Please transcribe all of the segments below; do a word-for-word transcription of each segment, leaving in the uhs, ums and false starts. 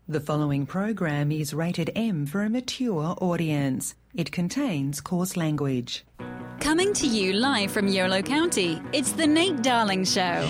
The following program is rated M for a mature audience. It contains coarse language. Coming to you live from Yolo County, it's the Nate Darling Show.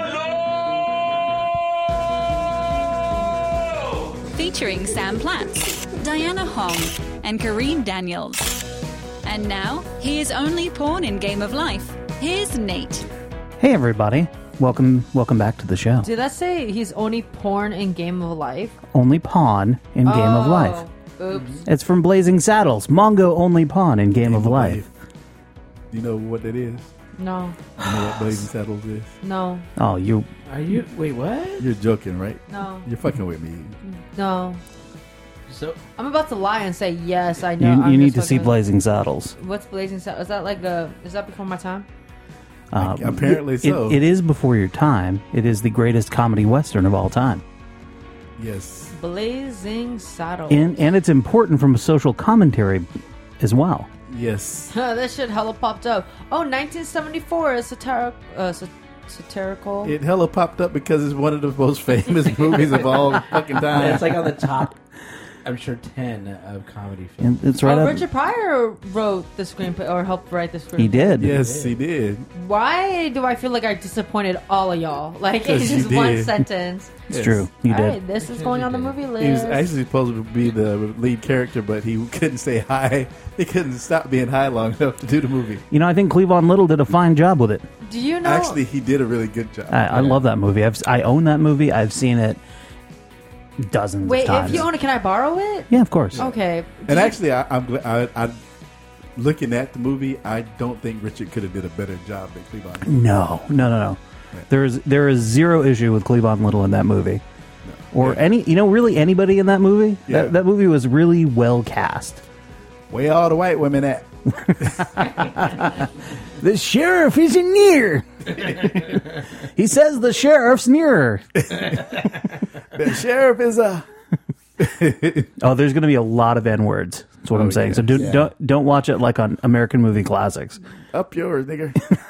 YOLO! Featuring Sam Platts, Diana Hong, and Kareem Daniels. And now, here's only porn in Game of Life. Here's Nate. Hey everybody. Welcome welcome back to the show. Did that say he's only porn in Game of Life? Only pawn in Game oh, of Life. Oops. It's from Blazing Saddles. Mongo only pawn in Game, Game of, of Life. Life. Do you know what that is? No. You know what Blazing Saddles is? No. Oh, you... Are you... Wait, what? You're joking, right? No. You're fucking with me. No. So I'm about to lie and say yes, I know. You, you need to see with... Blazing Saddles. What's Blazing Saddles? Is that like a... Is that before my time? Uh, Apparently it, so. It, it is before your time. It is the greatest comedy western of all time. Yes. Blazing Saddles. And, and it's important from a social commentary as well. Yes. That shit hella popped up. Oh, nineteen seventy-four is satiric, uh, sat- satirical. It hella popped up because it's one of the most famous movies of all fucking time. It's like on the top, I'm sure, ten of comedy films. And it's right oh, up. Richard Pryor wrote the screenplay or helped write the screenplay. He did. Yes, he did. Why do I feel like I disappointed all of y'all? Like, it's 'Cause you just one did. sentence. It's Yes. true. You All did. right, this is going on the movie list. He was actually supposed to be the lead character, but he couldn't say hi. He couldn't stop being high long enough to do the movie. You know, I think Cleavon Little did a fine job with it. Do you know? Actually, he did a really good job. I, I love that movie. I've, I own that movie. I've seen it dozens Wait, of times. if you own it, can I borrow it? Yeah, of course. Okay. And Did you- actually, I, I'm glad. I, I, looking at the movie, I don't think Richard could have did a better job than Cleavon. No, no, no, no. There is there is zero issue with Cleavon Little in that movie, or Yeah. any you know really anybody in that movie. Yeah. That that movie was really well cast. Where all the white women at? The sheriff isn't near. He says the sheriff's nearer. The sheriff is a. Oh, there's going to be a lot of N words. That's what Oh, I'm saying. yeah. So do, Yeah. don't don't watch it like on American Movie Classics. Up yours, nigger.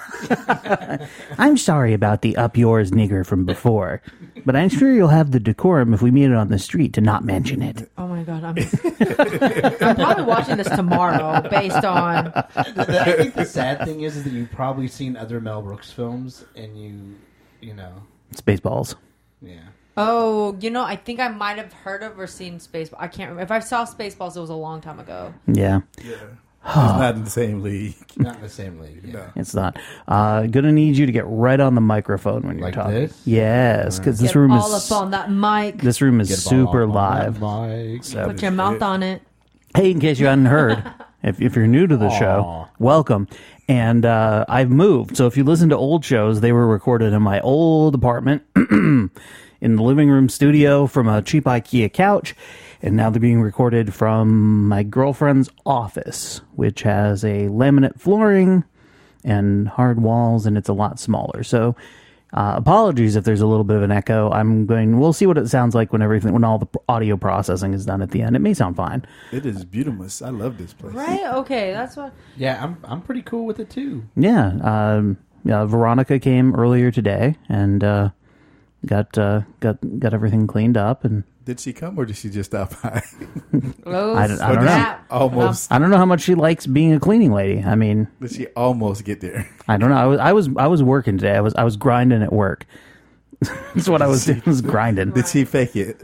I'm sorry about the up yours nigger from before, but I'm sure you'll have the decorum if we meet it on the street to not mention it. Oh my god, I'm, I'm probably watching this tomorrow based on. I think the sad thing is, is that you've probably seen other Mel Brooks films, and you, you know, Spaceballs. yeah. Oh, you know, I think I might have heard of or seen Spaceballs. I can't remember. If I saw Spaceballs, it was a long time ago. Yeah. Yeah. He's not in the same league. Not in the same league. Yeah. No. It's not. Uh, gonna need you to get right on the microphone when you're Like talking. this? Yes, because this Get room all is up on that mic. this room is Get super on live. that mic. So, Put your mouth on it. hey, in case you hadn't heard, if if you're new to the Aw. show, welcome. And uh, I've moved, so if you listen to old shows, they were recorded in my old apartment, in the living room studio from a cheap IKEA couch. And now they're being recorded from my girlfriend's office, which has a laminate flooring and hard walls, and it's a lot smaller. So, uh, apologies if there's a little bit of an echo. I'm going. We'll see what it sounds like when everything, when all the audio processing is done at the end. It may sound fine. It is beautiful. I love this place. Right? Okay, that's what. Yeah, I'm I'm pretty cool with it too. Yeah. Um, yeah. Veronica came earlier today and uh, got uh, got got everything cleaned up and. Did she come or did she just stop by? Oh, I don't- I don't know. snap. Almost. I don't know how much she likes being a cleaning lady. I mean, Did she almost get there? I don't know. I was I was I was working today. I was I was grinding at work. That's what I was doing. Was grinding. Did she fake it?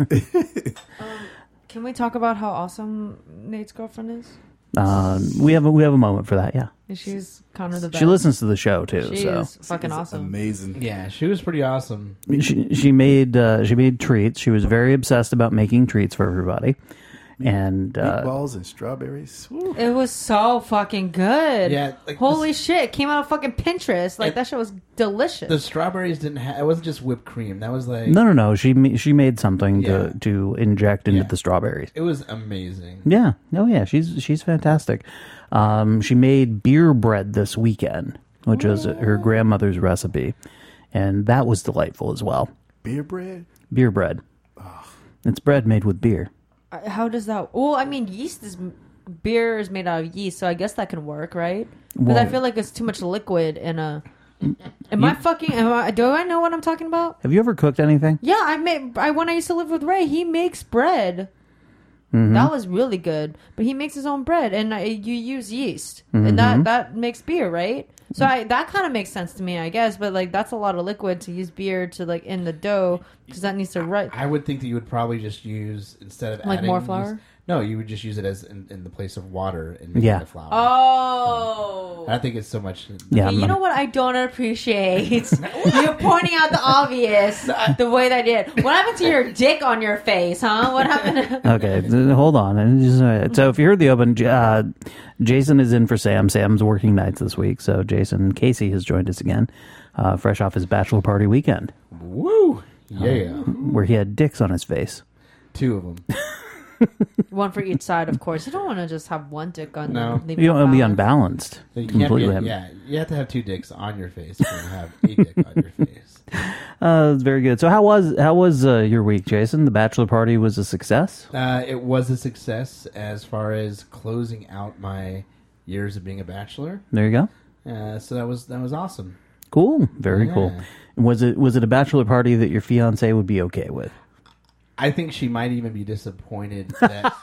Can we talk about how awesome Nate's girlfriend is? Uh, we have a, we have a moment for that. Yeah, She's kind of the best. she listens to the show too. She so is fucking It's awesome. Amazing. Yeah, she was pretty awesome. she she made uh, she made treats. She was very obsessed about making treats for everybody. And uh, Meatballs and strawberries. Woo. It was so fucking good. Yeah, like Holy this- shit. It came out of fucking Pinterest. Like, It- that shit was delicious. The strawberries didn't have. It wasn't just whipped cream. That was like. no, no, no. She ma- she made something Yeah. to to inject into Yeah. the strawberries. It was amazing. Yeah. Oh, yeah. She's she's fantastic. Um, she made beer bread this weekend, which is her grandmother's recipe, and that was delightful as well. Beer bread? Beer bread. It's bread made with beer. Uh, How does that... Well, I mean, yeast is... Beer is made out of yeast, so I guess that can work, right? Because I Well- feel like it's too much liquid in a... Am I fucking? Am I, do I know what I'm talking about? Have you ever cooked anything? Yeah, I made. I when I used to live with Ray, he makes bread. Mm-hmm. That was really good. But he makes his own bread, and uh, you use yeast, Mm-hmm. and that that makes beer, right? So I, that kind of makes sense to me, I guess. But like, that's a lot of liquid to use beer to like in the dough because that needs to right. I would think that you would probably just use instead of Like adding, more flour? use- no, you would just use it as in, in the place of water and make Yeah. the flour. Oh. I don't think it's so much. Yeah, Okay, you I'm- know what I don't appreciate? You're pointing out the obvious the way that I did. What happened to your dick on your face, huh? What happened? To- Okay, th- hold on. And just, uh, So if you heard the open, uh, Jason is in for Sam. Sam's working nights this week, so Jason Casey has joined us again, uh, fresh off his bachelor party weekend, Woo! Yeah, where he had dicks on his face. two of them. One for each side, of course. You don't want to just have one dick on. No. leave You don't want to be unbalanced. unbalanced. You can't be, Completely. yeah, you have to have two dicks on your face. You can't have a dick on your face. Uh, it's very good. So how was how was uh, your week, Jason? The bachelor party was a success. Uh, it was a success as far as closing out my years of being a bachelor. There you go. Uh, so that was that was awesome. Cool. Very Yeah. cool. Was it was it a bachelor party that your fiance would be okay with? I think she might even be disappointed that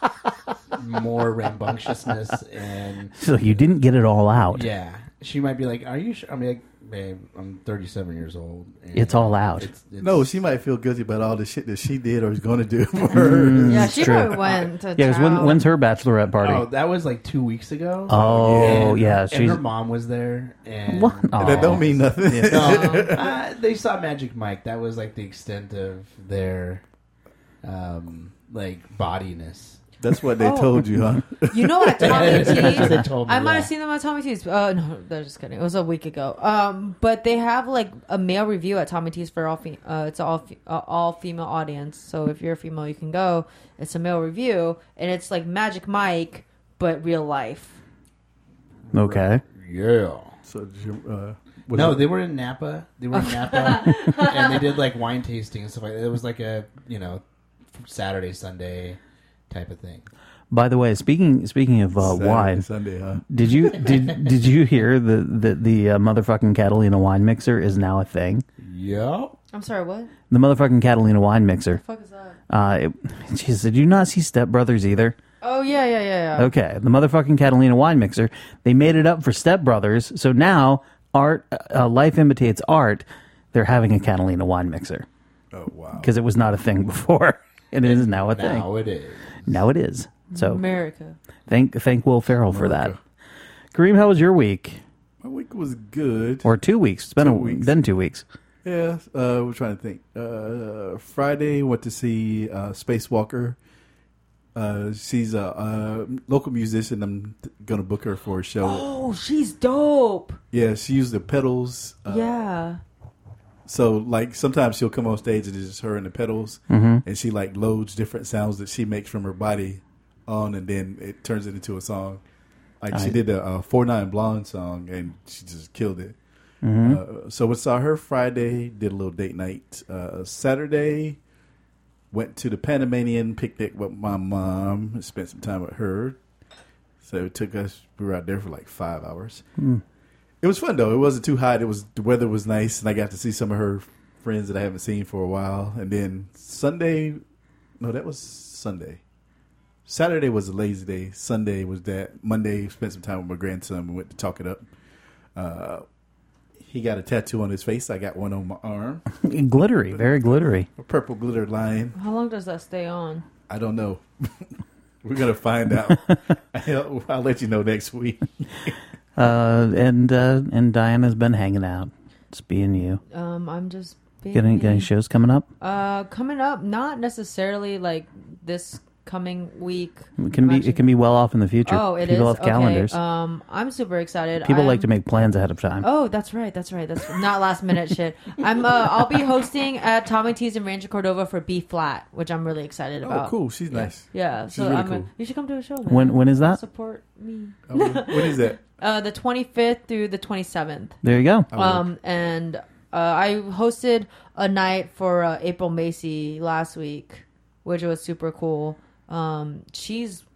more rambunctiousness and So you didn't get it all out. yeah, she might be like, "Are you sure?" I'm like, "Babe, I'm thirty-seven years old. And It's all out. It's, it's, No, she might feel guilty about all the shit that she did or is going to do for her. Yeah, she true. probably went to Yeah, because when, town. when's her bachelorette party? Oh, that was like two weeks ago. Oh, And- yeah, and she's her mom was there. And What? Oh. That don't mean nothing. No, uh, they saw Magic Mike. That was like the extent of their um, like bodiness. That's what they Oh. told you, huh? You know, at Tommy That's what they T's, told me, I might yeah. have seen them at Tommy T's. Uh, no, they're just kidding. It was a week ago. Um, but they have like a male review at Tommy T's for all. Fe- uh, it's all fe- uh, all female audience. So if you're a female, you can go. It's a male review, and it's like Magic Mike, but real life. Okay. Yeah. So, did you, uh, what No, is it? they were in Napa. They were in Napa, and they did like wine tasting and stuff like that. It was like a you know Saturday Sunday type of thing. By the way, speaking speaking of uh, Saturday, wine, Sunday, huh? did you did did you hear the the, the uh, motherfucking Catalina wine mixer is now a thing? Yep. I'm sorry, what? The motherfucking Catalina wine mixer. The fuck is that? Uh, it, geez, did you not see Step Brothers either? Oh yeah, yeah, yeah, yeah. Okay, the motherfucking Catalina wine mixer. They made it up for Step Brothers, so now art uh, life imitates art. They're having a Catalina wine mixer Oh, wow. because it was not a thing before. It is now a thing. Now it is. Now it is. So America. thank thank Will Ferrell for that. America. Kareem, how was your week? My week was good. Or two weeks? It's been Two a weeks. been two weeks. Yeah, uh, we're trying to think. Uh, Friday, went to see uh, Spacewalker. Uh, she's a, uh local musician. I'm going to book her for a show. Oh, she's dope. Yeah, she used the pedals. Uh, Yeah. So, like, sometimes she'll come on stage and it's just her and the pedals. Mm-hmm. And she, like, loads different sounds that she makes from her body on, and then it turns it into a song. Like, she Right. did a, a four nine Blonde song, and she just killed it. Uh, so we saw her Friday, did a little date night. Uh, Saturday, went to the Panamanian picnic with my mom, spent some time with her. So it took us, we were out there for like five hours. It was fun though. It wasn't too hot. It was, the weather was nice, and I got to see some of her friends that I haven't seen for a while. And then Sunday, no, that was Sunday. Saturday was a lazy day. Sunday was that. Monday, spent some time with my grandson. We went to talk it up. Uh, he got a tattoo on his face. I got one on my arm. Glittery, very glittery. A purple glitter line. How long does that stay on? I don't know. We're going to find out. I'll, I'll let you know next week. Uh, and uh, and Diana's been hanging out, just being you. Um, I'm just being Getting me. getting shows coming up. Uh, coming up, not necessarily like this coming week. It can I'm be actually- it can be well off in the future. Oh, it is. People have Okay. calendars. Um, I'm super excited. People I'm, like to make plans ahead of time. Oh, that's right. That's right. That's not last minute shit. I'm. Uh, I'll be hosting at Tommy T's in Rancho Cordova for B Flat, which I'm really excited about. Oh, cool. She's Yeah. nice. Yeah. She's so really I'm. cool. You should come to a show. Man. When when is that? Support me. Oh, when is that? Uh, the twenty-fifth through the twenty-seventh. There you go. will. Um, and uh, I hosted a night for uh, April Macy last week, which was super cool. Um, she's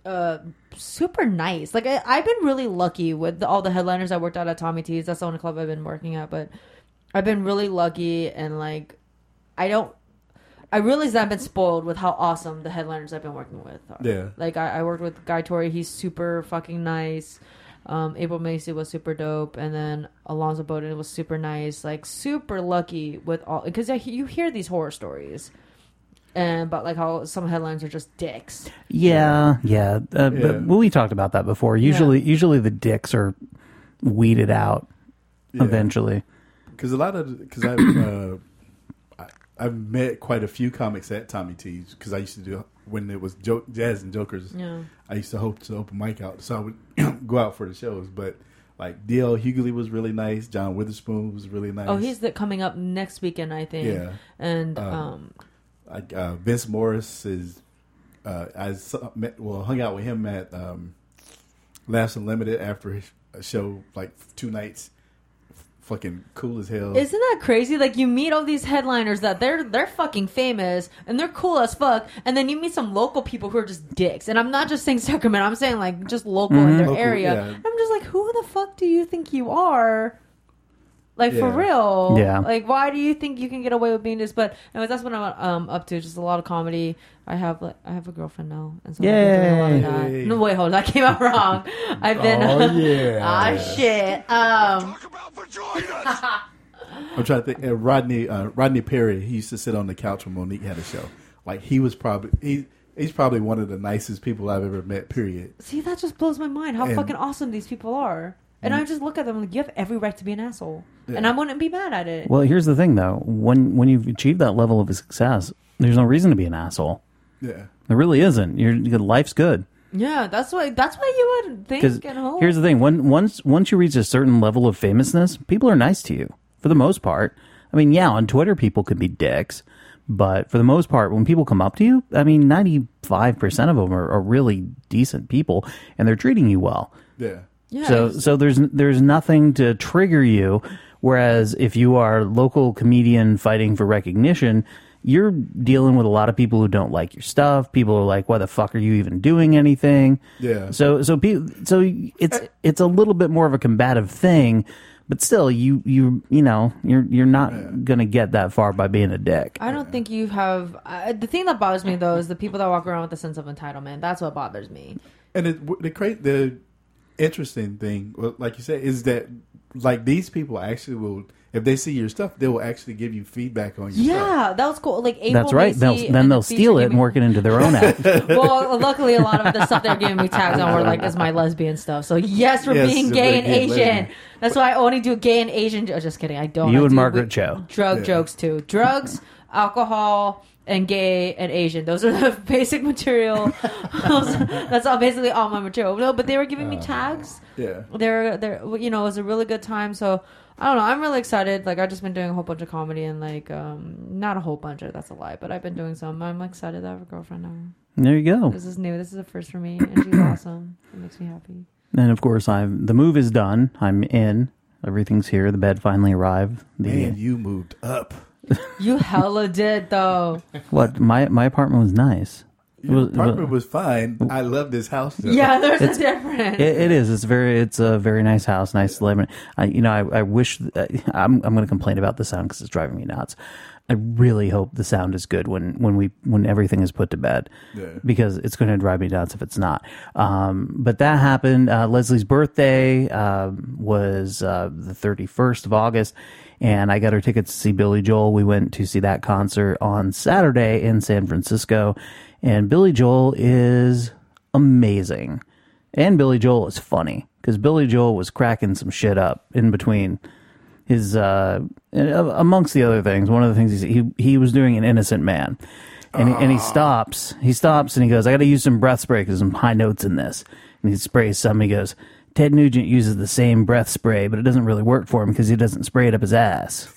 uh, super nice. Like I, I've been really lucky with all the headliners I worked out at Tommy T's. That's the only club I've been working at, but I've been really lucky, and like I don't. I realize that I've been spoiled with how awesome the headliners I've been working with are. Yeah. Like I, I worked with Guy Torrey. He's super fucking nice. Um, April Macy was super dope, and then Alonzo Bowden was super nice. Like super lucky with all, because you hear these horror stories, and about like how some headlines are just dicks. Yeah, yeah. Uh, Yeah. But we talked about that before. Usually, usually the dicks are weeded out Yeah. eventually. Because a lot of because I've uh, I, I've met quite a few comics at Tommy T's because I used to do when it was jo- Jazz and Jokers. Yeah. I used to hope to open mic out, so I would go out for the shows. But like D L Hughley was really nice. John Witherspoon was really nice. Oh, he's the, coming up next weekend, I think. Yeah. And Um, um, Like uh, Vince Morris is. Uh, I saw, met, well hung out with him at um, Laughs Unlimited after his a show like two nights. Fucking cool as hell. isn't that crazy? Like you meet all these headliners that they're they're fucking famous and they're cool as fuck, and then you meet some local people who are just dicks. And I'm not just saying Sacramento. I'm saying like just local in their Local, area. yeah. I'm just like, who the fuck do you think you are? Like for Yeah. real. Yeah. Like why do you think you can get away with being this? But anyways, that's what I'm um up to. Just a lot of comedy. I have like I have a girlfriend now, and so I've been doing a lot of that. Yay. No wait, hold on, that came out wrong. I've been Oh, yeah. ah shit. Um I'm trying to think. Uh, Rodney uh, Rodney Perry. He used to sit on the couch when Monique had a show. Like he was probably he he's probably one of the nicest people I've ever met. Period. See, that just blows my mind how And- fucking awesome these people are. And I just look at them like, you have every right to be an asshole. Yeah. And I wouldn't be mad at it. Well, here's the thing, though. When when you've achieved that level of success, there's no reason to be an asshole. Yeah. There really isn't. Your your life's good. Yeah, that's why That's why you would Because think and hope. here's the thing: when once once you reach a certain level of famousness, people are nice to you for the most part. I mean, yeah, on Twitter, people can be dicks, but for the most part, when people come up to you, I mean, ninety-five percent of them are, are really decent people, and they're treating you well. Yeah. yeah, So so there's there's nothing to trigger you. Whereas if you are a local comedian fighting for recognition, you're dealing with a lot of people who don't like your stuff. People are like, "Why the fuck are you even doing anything?" Yeah. So so pe- so it's it's a little bit more of a combative thing, but still, you you you know you're you're not gonna get that far by being a dick. I don't think you have... Uh, the thing that bothers me, though, is the people that walk around with a sense of entitlement. That's what bothers me. And it, the cra- the interesting thing, well, like you said, is that like these people actually will, if they see your stuff, they will actually give you feedback on your stuff. Yeah, that was cool. Like April That's right. Macy They'll, and then the they'll feature steal it gave and me- work it into their own act. Well, luckily, a lot of the stuff they're giving me tags on were like, "Is my lesbian stuff." So yes, for Yes, being for gay and being Asian. lesbian. That's why I only do gay and Asian. Oh, just kidding. I don't. You I and do Margaret with Cho. Drug Yeah. jokes too. Drugs, alcohol, and gay and Asian. Those are the basic material. That's all basically all my material. No, but they were giving me tags. Yeah. They're they're you know it was a really good time. So I don't know. I'm really excited. Like I just been doing a whole bunch of comedy and like um not a whole bunch of that's a lie, but I've been doing some. I'm excited to have a girlfriend now. There you go. This is new. This is a first for me, and she's awesome. It makes me happy. And of course, I'm the move is done. I'm in. Everything's here. The bed finally arrived. The Man, you moved up. You hella did though. what? My my apartment was nice. It Your was- apartment was fine. I love this house. Though. Yeah, there's a difference. It, it is. It's very. It's a very nice house. Nice living. I, you know, I, I wish. Uh, I'm. I'm going to complain about the sound because it's driving me nuts. I really hope the sound is good when when we when everything is put to bed, Yeah. because it's going to drive me nuts if it's not. Um, but that happened. Uh, Leslie's birthday um, was uh, the thirty-first of August, and I got her tickets to see Billy Joel. We went to see that concert on Saturday in San Francisco, and Billy Joel is amazing. And Billy Joel is funny because Billy Joel was cracking some shit up in between his, uh, amongst the other things. One of the things he he, he was doing An Innocent Man. And, he, and he stops, he stops and he goes, I got to use some breath spray because some high notes in this. And he sprays some. He goes, Ted Nugent uses the same breath spray, but it doesn't really work for him because he doesn't spray it up his ass.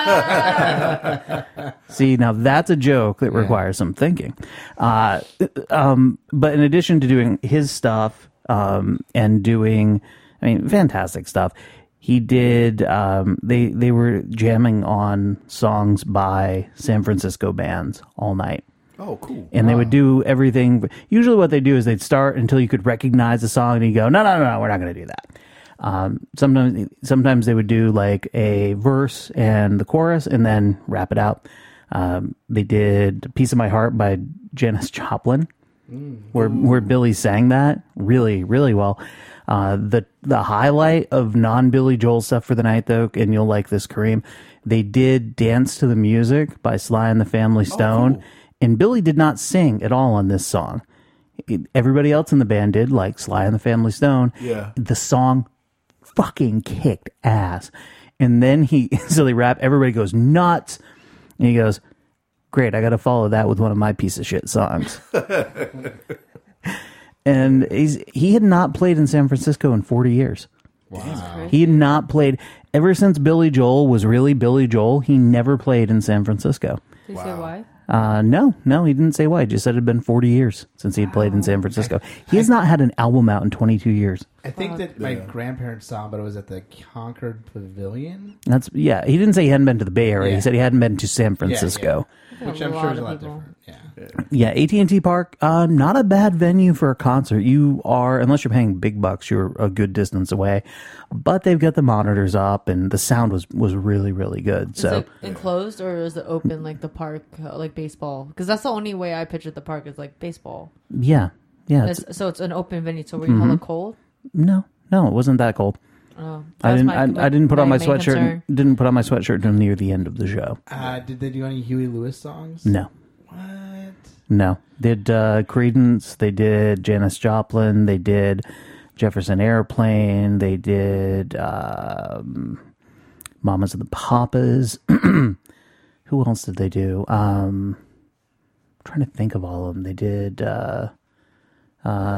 See, now that's a joke that requires some thinking. Uh, um, but in addition to doing his stuff um, and doing, I mean, fantastic stuff, he did, um, they, they were jamming on songs by San Francisco bands all night. Oh, cool. And they would do everything. Usually what they do is they'd start until you could recognize the song, and you go, no, no, no, no, we're not going to do that. Um, sometimes, sometimes they would do like a verse and the chorus and then wrap it out. Um, they did Piece of My Heart by Janis Joplin, mm. where, where Billy sang that really, really well. Uh, the, the highlight of non-Billy Joel stuff for the night, though, and you'll like this, Kareem, they did Dance to the Music by Sly and the Family Stone. Oh, cool. And Billy did not sing at all on this song. It, everybody else in the band did, like Sly and the Family Stone. Yeah. The song fucking kicked ass. And then he, so they rap, everybody goes nuts. And he goes, great, I got to follow that with one of my piece of shit songs. And he's, he had not played in San Francisco in forty years. Wow. He had not played, ever since Billy Joel was really Billy Joel, he never played in San Francisco. Did you wow. say why? Uh, no, no, he didn't say why. He just said it had been forty years since he had played in San Francisco. He has not had an album out in twenty-two years. I think that my yeah. grandparents saw him, but it was at the Concord Pavilion. That's yeah. He didn't say he hadn't been to the Bay Area. Yeah. He said he hadn't been to San Francisco. Yeah, yeah. Which I'm sure is a lot people. different. Yeah. Yeah, A T and T Park, uh, not a bad venue for a concert. You are, unless you're paying big bucks, you're a good distance away. But they've got the monitors up, and the sound was, was really, really good. Is so it enclosed, or is it open like the park, uh, like baseball? Because that's the only way I pictured the park is like baseball. Yeah, yeah. It's, so it's an open venue. So were you mm-hmm. hella cold? No, no, it wasn't that cold. Oh, I didn't. My, I, I didn't put my on my sweatshirt. Concern. Didn't put on my sweatshirt until near the end of the show. Uh, did they do any Huey Lewis songs? No. What? No. They did uh, Creedence. They did Janis Joplin. They did Jefferson Airplane. They did um, Mamas and the Papas. Who else did they do? Um, I'm trying to think of all of them. They did. Uh, uh,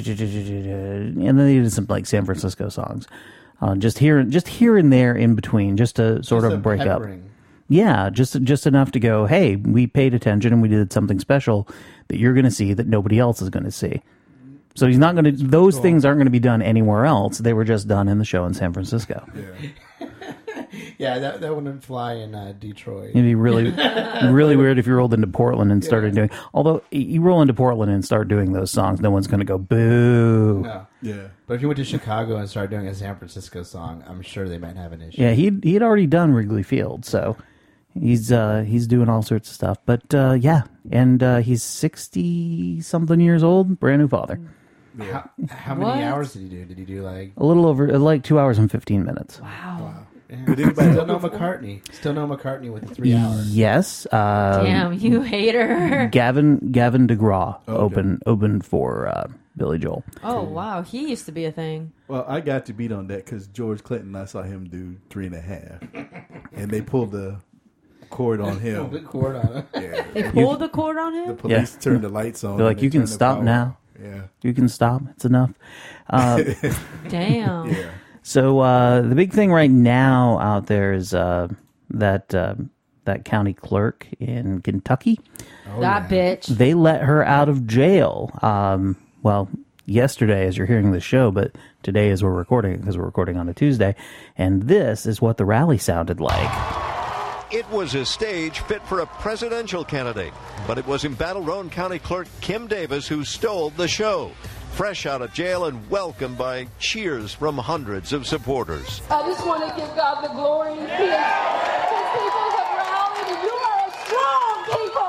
and then they did some like San Francisco songs. Uh, just here, just here and there in between, just to sort just of break peppering. up. Yeah, just just enough to go, hey, we paid attention and we did something special that you're going to see that nobody else is going to see. So he's not going to; those cool. things aren't going to be done anywhere else. They were just done in the show in San Francisco. Yeah, yeah, that that wouldn't fly in uh, Detroit. It'd be really, really weird if you rolled into Portland and started yeah. doing. Although you roll into Portland and start doing those songs, no one's going to go boo. No. Yeah, but if you went to Chicago and started doing a San Francisco song, I'm sure they might have an issue. Yeah, he he had already done Wrigley Field, so he's uh, he's doing all sorts of stuff. But uh, yeah, and uh, he's sixty something years old, brand new father. Yeah. How, how many what? hours did he do? Did he do like a little over, like two hours and fifteen minutes? Wow. wow. Did anybody still know McCartney? Still know McCartney with the three hours. Yes. Uh, Damn, you hater. Gavin Gavin DeGraw oh, okay. opened opened for uh, Billy Joel. Oh wow, he used to be a thing. Well, I got to beat on that because George Clinton, I saw him do three and a half, and they pulled the cord on him. The cord on him. Yeah. They pulled the cord on him. The police yeah. turned the lights on. They're like, you can stop now. Yeah, you can stop. It's enough. Uh, Damn. Yeah. So uh, the big thing right now out there is uh, that uh, that county clerk in Kentucky. Oh, that yeah. bitch. They let her out of jail. Um, well, yesterday, as you're hearing the show, but today, as we're recording, because we're recording on a Tuesday, and this is what the rally sounded like. It was a stage fit for a presidential candidate, but it was Battle Rowan County Clerk Kim Davis who stole the show. Fresh out of jail and welcomed by cheers from hundreds of supporters. I just want to give God the glory. His, his people have rallied, and you are a strong people.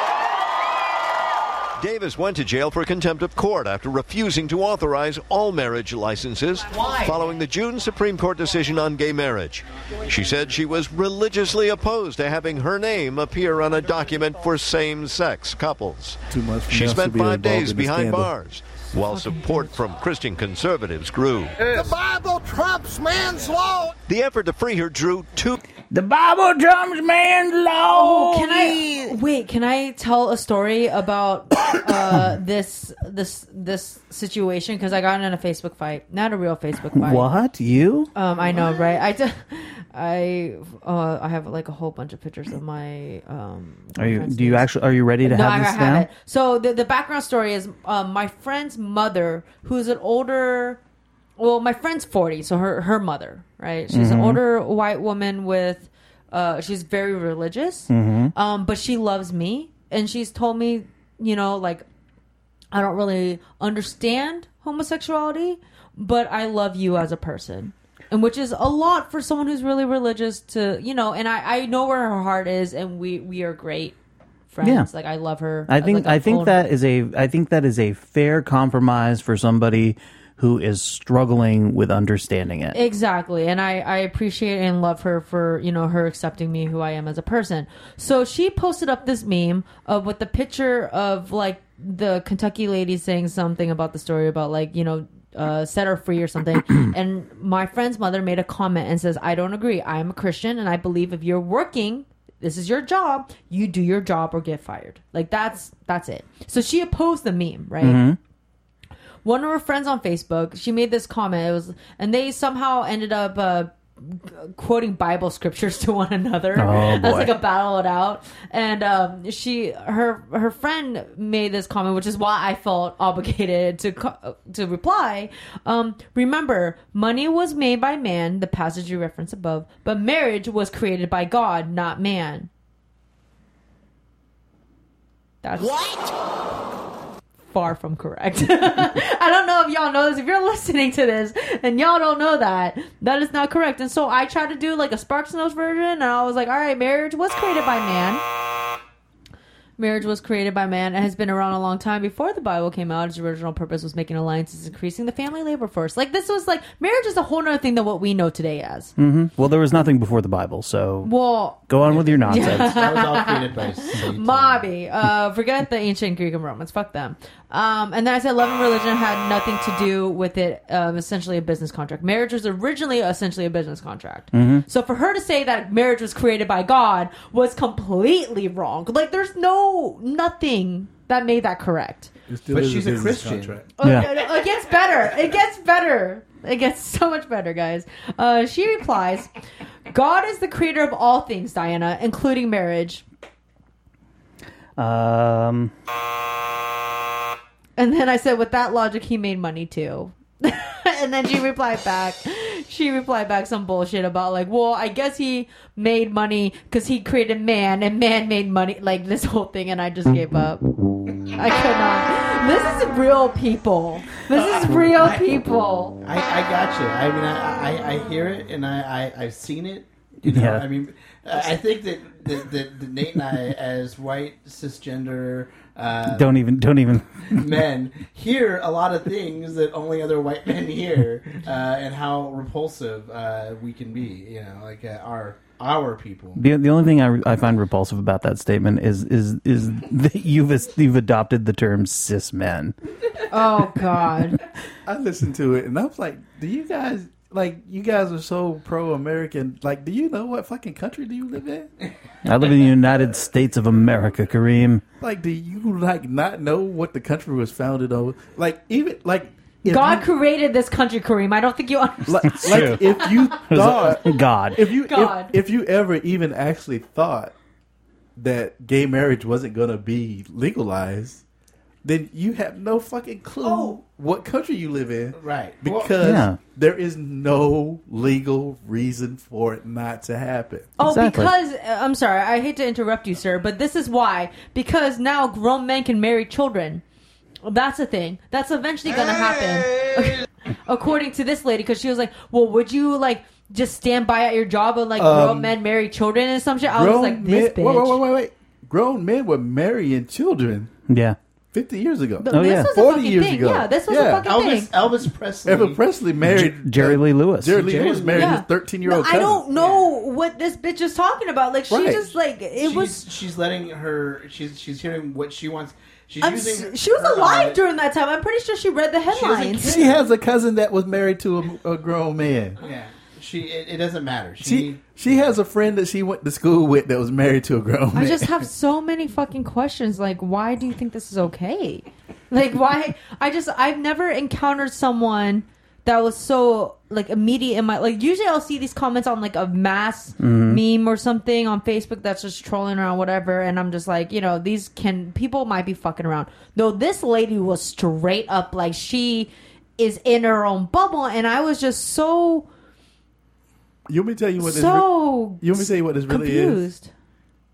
Davis went to jail for contempt of court after refusing to authorize all marriage licenses Why? following the June Supreme Court decision on gay marriage. She said she was religiously opposed to having her name appear on a document for same-sex couples. Too much she spent five days behind bars, while support from Christian conservatives grew. The Bible trumps man's law. The effort to free her drew two... The Bible trumps man's law. Oh, can I wait? Can I tell a story about uh, this this this situation? Because I got in a Facebook fight, not a real Facebook fight. What you? Um, I know, right? I, d- I uh, I have like a whole bunch of pictures of my. Um, are you? Do you actually? Are you ready to no, have I this have now? It. So the the background story is um, my friend's mother, who's an older. Well, my friend's forty, so her her mother, right? She's mm-hmm. an older white woman with. Uh, she's very religious, mm-hmm. um, but she loves me. and she's told me, you know, like, I don't really understand homosexuality, but I love you as a person. And which is a lot for someone who's really religious to, you know, and I, I know where her heart is, and we, we are great friends. Yeah. Like, I love her. I think like, I think own- that is a I think that is a fair compromise for somebody who is struggling with understanding it. Exactly. And I, I appreciate and love her for, you know, her accepting me who I am as a person. So she posted up this meme of with the picture of like the Kentucky lady saying something about the story about like, you know, uh, set her free or something. And my friend's mother made a comment and says, I don't agree. I am a Christian and I believe if you're working, this is your job, you do your job or get fired. Like that's that's it. So she opposed the meme, right? Mm-hmm. One of her friends on Facebook, she made this comment. It was, and they somehow ended up uh, quoting Bible scriptures to one another oh, as boy. like a battle it out. And um, she, her, her friend made this comment, which is why I felt obligated to co- to reply. Um, Remember, money was made by man, the passage you referenced above, but marriage was created by God, not man. That's what? Far from correct. I don't know if y'all know this. If you're listening to this and y'all don't know that, that is not correct. And so I tried to do like a Sparks Notes version, and I was like, all right, marriage was created by man. Marriage was created by man and has been around a long time before the Bible came out. Its original purpose was making alliances, increasing the family labor force. Like this was like, marriage is a whole other thing than what we know today as. Mm-hmm. Well, there was nothing before the Bible, so Well, go on with your nonsense. That was all created by Satan. Mobby. Uh, forget the ancient Greek and Romans. Fuck them. Um, and then I said love and religion had nothing to do with it. Um, essentially a business contract. Marriage was originally essentially a business contract. Mm-hmm. So for her to say that marriage was created by God was completely wrong. Like there's no, nothing that made that correct. But she's a Christian. Contract. Yeah. Oh, it gets better. It gets better. It gets so much better, guys. Uh, she replies, God is the creator of all things, Diana, including marriage. Um... And then I said, with that logic, he made money too. And then she replied back. She replied back some bullshit about like, well, I guess he made money because he created man and man made money. Like this whole thing. And I just gave up. I could not. This is real people. This is real people. I, I got you. I mean, I, I, I hear it and I, I, I've seen it. You know, Yeah. I mean, I think that, that, that, that Nate and I, as white cisgender uh, Don't even, don't even. men, hear a lot of things that only other white men hear, uh, and how repulsive uh, we can be. You know, like uh, our our people. The, the only thing I, I find repulsive about that statement is is is that you've you've adopted the term cis men. Oh God. I listened to it and I was like, do you guys like you guys are so pro-American? Like, do you know what fucking country do you live in? I live in the United States of America, Kareem. Like, do you like not know what the country was founded on? Like, even like if God you, created this country, Kareem. I don't think you understand. like, like if you thought God. if you God. If, if you ever even actually thought that gay marriage wasn't going to be legalized, then you have no fucking clue Oh. what country you live in. Right. Because Yeah. there is no legal reason for it not to happen. Oh, Exactly. because uh, I'm sorry, I hate to interrupt you, sir, but this is why. Because now grown men can marry children. That's a thing. That's eventually going to happen, according to this lady. Because she was like, "Well, would you like just stand by at your job and like grown Um, men marry children and some shit?" I was Grown like, "This men, bitch." wait, wait, wait, wait, wait. Grown men were marrying children Yeah. fifty years ago. Th- Oh, this yeah. was a forty fucking years thing. ago. Yeah, this was Yeah. a fucking thing. Elvis Elvis Presley. Elvis Presley married Jerry Lee Lewis. Jerry Lee Jerry Lewis Lee- married Yeah. his thirteen-year-old No, I cousin. don't know what this bitch is talking about. Like she Right. just like it she's, was. she's letting her. She's she's hearing what she wants. She's I'm, using. s- she was her alive knowledge. during that time. I'm pretty sure she read the doesn't headlines. She has a cousin that was married to a, a grown man. Yeah, she. It, it doesn't matter. She. She she has a friend that she went to school with that was married to a grown man. I just have so many fucking questions. Like, why do you think this is okay? Like, why? I just, I've never encountered someone that was so, like, immediate in my, like, usually I'll see these comments on, like, a mass meme or something on Facebook that's just trolling around, whatever, and I'm just like, you know, these can, people might be fucking around. Though this lady was straight up, like, she is in her own bubble, and I was just so, You want me to tell you what this? so Re- you want me to tell you what this really is? confused.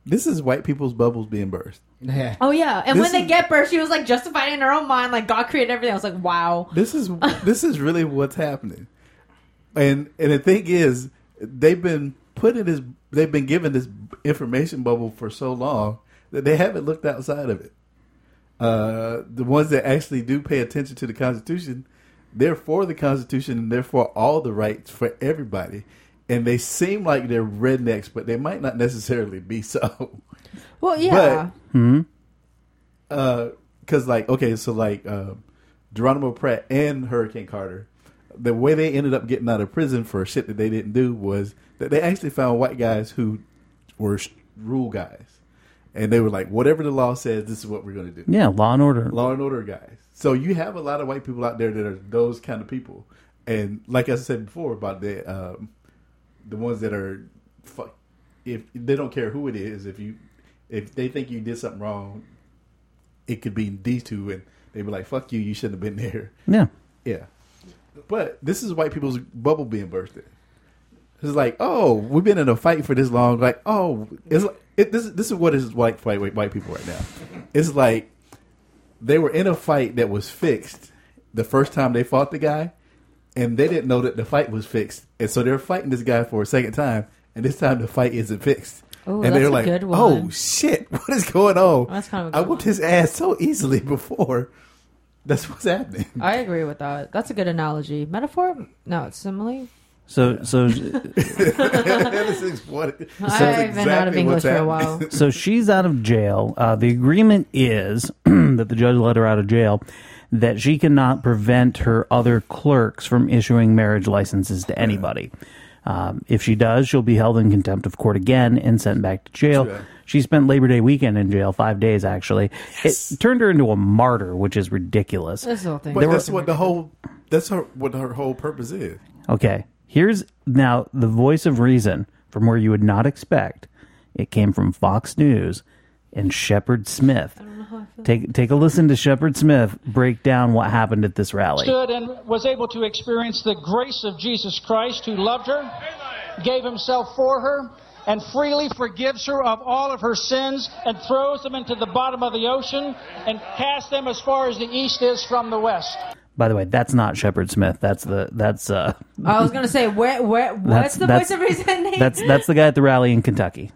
This is white people's bubbles being burst. Yeah. Oh yeah, and This when they is- get burst, she was like justifying in her own mind, like God created everything. I was like, wow. This is this is really what's happening. And and the thing is, they've been put in this, they've been given this information bubble for so long that they haven't looked outside of it. Uh, the ones that actually do pay attention to the Constitution, they're for the Constitution and they're for all the rights for everybody. And they seem like they're rednecks, but they might not necessarily be so. Well, yeah. But, uh, cause like, okay, so like, uh, Geronimo Pratt and Hurricane Carter, the way they ended up getting out of prison for shit that they didn't do was that they actually found white guys who were sh- rule guys. And they were like, whatever the law says, this is what we're going to do. Yeah, law and order. Law and order guys. So you have a lot of white people out there that are those kind of people. And like I said before about the, um, the ones that are, fuck, if they don't care who it is, if you, if they think you did something wrong, it could be these two, and they'd be like, "Fuck you, you shouldn't have been there." Yeah, yeah. But this is white people's bubble being bursted. It's like, oh, we've been in a fight for this long. Like, oh, it's like, it, this. This is what is like for white, white people right now. It's like they were in a fight that was fixed the first time they fought the guy. And they didn't know that the fight was fixed. And so they're fighting this guy for a second time. And this time the fight isn't fixed. Oh, and that's they're a like, good one. oh, shit. What is going on? That's kind of a I good whooped one. his ass so easily before. That's what's happening. I agree with that. That's a good analogy. Metaphor? No, it's simile. So, so, This is what- this is I've been out of exactly English what's for a happening. while. so she's out of jail. Uh, the agreement is that the judge let her out of jail, that she cannot prevent her other clerks from issuing marriage licenses to anybody. Um, if she does, she'll be held in contempt of court again and sent back to jail. Sure. She spent Labor Day weekend in jail, five days actually. Yes. It turned her into a martyr, which is ridiculous. This whole thing. But that's what the whole, that's her, what her whole purpose is. Okay, here's now the voice of reason from where you would not expect. It came from Fox News and Shepard Smith. Take take a listen to Shepard Smith break down what happened at this rally. Stood and was able to experience the grace of Jesus Christ, who loved her, gave himself for her, and freely forgives her of all of her sins and throws them into the bottom of the ocean and casts them as far as the east is from the west. By the way, that's not Shepard Smith. That's the that's uh. I was gonna say, where, where, what's that's- the that's- voice of reason name? That's that's the guy at the rally in Kentucky.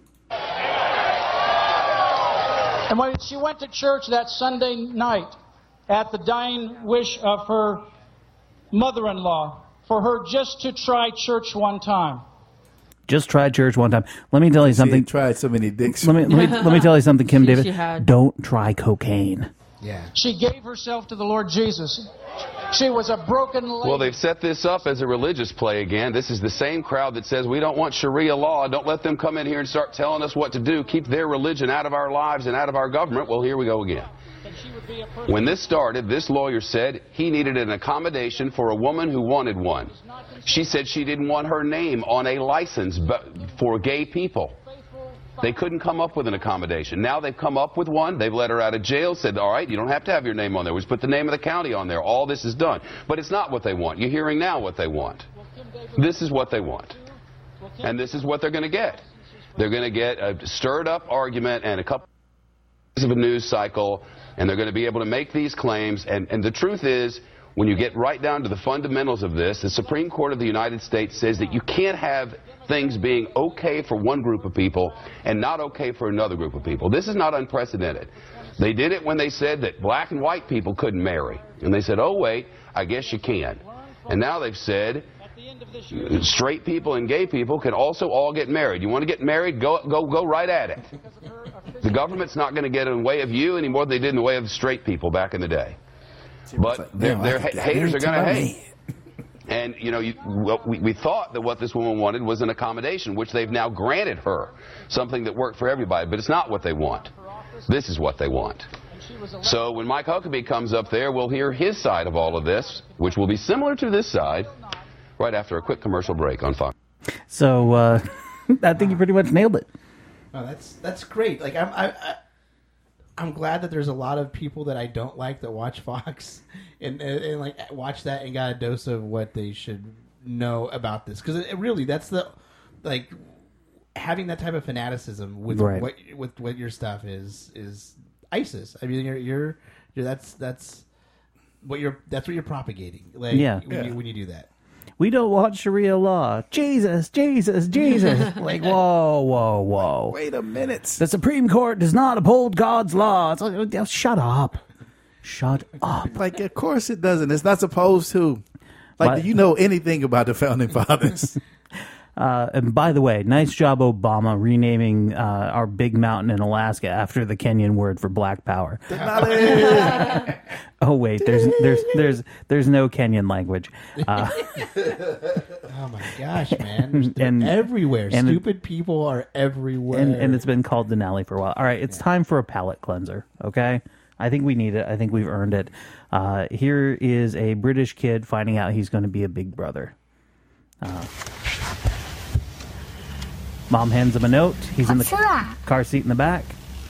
And when she went to church that Sunday night at the dying wish of her mother-in-law for her just to try church one time. Just tried church one time. Let me tell you something. She tried so many dicks. Let me let me let me tell you something, Kim She- David. she had. Don't try cocaine. Yeah. She gave herself to the Lord Jesus. She was a broken lady. Well, they've set this up as a religious play again. This is the same crowd that says we don't want Sharia law. Don't let them come in here and start telling us what to do. Keep their religion out of our lives and out of our government. Well, here we go again. When this started, this lawyer said he needed an accommodation for a woman who wanted one. She said she didn't want her name on a license but for gay people. They couldn't come up with an accommodation. Now they've come up with one. They've let her out of jail, said, all right, you don't have to have your name on there. We just put the name of the county on there. All this is done. But it's not what they want. You're hearing now what they want. This is what they want. And this is what they're going to get. They're going to get a stirred up argument and a couple of a news cycle, and they're going to be able to make these claims. And, and the truth is, when you get right down to the fundamentals of this, the Supreme Court of the United States says that you can't have things being okay for one group of people and not okay for another group of people. This is not unprecedented. They did it when they said that black and white people couldn't marry. And they said, oh, wait, I guess you can. And now they've said straight people and gay people can also all get married. You want to get married? Go, go, go right at it. The government's not going to get in the way of you any more than they did in the way of the straight people back in the day. But like, their, "Damn, I their could get haters are married going to to my hate. And, you know, you, well, we, we thought that what this woman wanted was an accommodation, which they've now granted her, something that worked for everybody. But it's not what they want. This is what they want. So when Mike Huckabee comes up there, we'll hear his side of all of this, which will be similar to this side, right after a quick commercial break on Fox. So uh, I think you pretty much nailed it. Oh, that's that's great. Like I'm I, I I'm glad that there's a lot of people that I don't like that watch Fox and and, and like watch that and got a dose of what they should know about this, because it, it really that's the like having that type of fanaticism with Right. what with what your stuff is is ISIS. I mean, you're you're, you're that's that's what you're that's what you're propagating. Like, Yeah. when, Yeah. You, when you do that. We don't want Sharia law. Jesus, Jesus, Jesus. Like, whoa, whoa, whoa. Wait a minute. The Supreme Court does not uphold God's law. It's like, oh, shut up. Shut up. Like, of course it doesn't. It's not supposed to. Like, But- do you know anything about the founding fathers? Uh, and by the way, nice job, Obama, renaming uh, our big mountain in Alaska after the Kenyan word for black power. Oh wait, there's there's there's there's no Kenyan language. Uh, Oh my gosh, man! They're And- everywhere. and- Stupid people are everywhere. and and it's been called Denali for a while. All right, it's time for a palate cleanser. Okay, I think we need it. I think we've earned it. Uh, here is a British kid finding out he's going to be a big brother. Uh, Mom hands him a note. He's in the What's that? car seat in the back.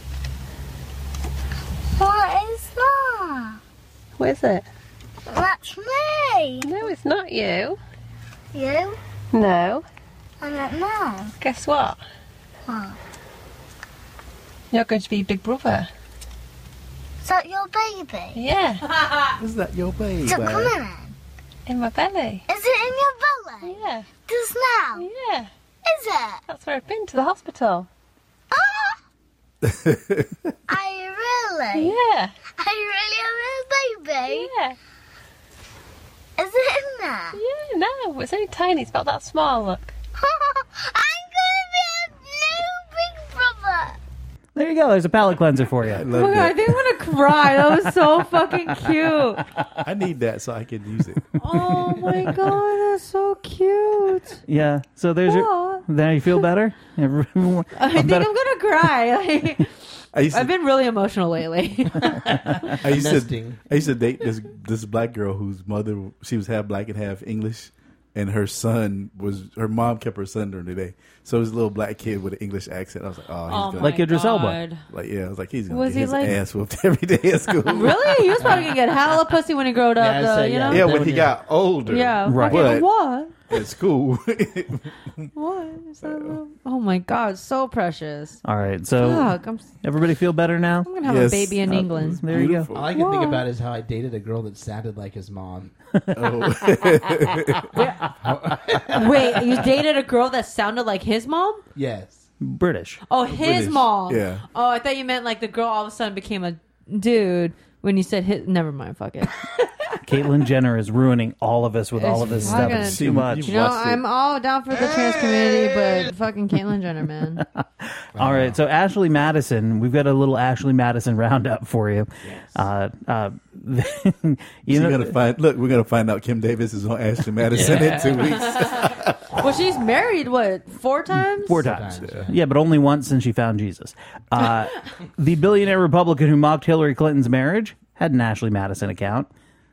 What is that? What is it? That's me. No, it's not you. You? No. I don't know. Guess what? What? You're going to be big brother. Is that your baby? Yeah. Is that your baby? Is it coming in? In my belly. Is it in your belly? Yeah. Just now? Yeah. Is it? That's where I've been, to the hospital. Are you really? Yeah. Are you really having a baby? Yeah. Is it in there? Yeah, no, it's only tiny. It's about that small, look. I'm going to be a new big brother. There you go. There's a palate cleanser for you. I Oh love my God, I that. think I'm gonna cry. That was so fucking cute. I need that so I can use it. Oh my God, that's so cute. Yeah. So there's your. Aw. Now you feel better. Everyone- I think better- I'm gonna cry. I used to, I've been really emotional lately. I used to, Nesting. I used to date this this black girl whose mother, she was half black and half English, and her son was, her mom kept her son during the day. So it was a little black kid with an English accent. I was like, oh, he's Oh gonna, my Like Idris Elba. God. like, yeah, I was like, he's gonna Was get he his like- ass whooped every day at school. Really? He was probably gonna get hella pussy when he growed up, Yeah, I'd though, say, you yeah. know? Yeah, That when one he is- got older. Yeah. Right. Fucking But- what? At school. What? Is that a- oh my God, so precious. All right. So Fuck, I'm, everybody feel better now? I'm gonna have Yes. a baby in Uh, England. There you go. Beautiful. All I can think Whoa. about is how I dated a girl that sounded like his mom. Oh. Wait, you dated a girl that sounded like his mom? Yes. British. Oh, his British. mom. Yeah. Oh, I thought you meant like the girl all of a sudden became a dude when you said his. Never mind. Fuck it. Caitlyn Jenner is ruining all of us with all It's of this fucking- stuff. It's too You- much. You know, Watched it. I'm all down for the trans community, but fucking Caitlyn Jenner, man. All right, so Ashley Madison, we've got a little Ashley Madison roundup for you. Uh, uh, you You're know, gonna find. Look, we're gonna find out Kim Davis is on Ashley Madison in two weeks. Well, she's married what four times? four times. times, yeah. yeah. but only once since she found Jesus. Uh, the billionaire Republican who mocked Hillary Clinton's marriage had an Ashley Madison account.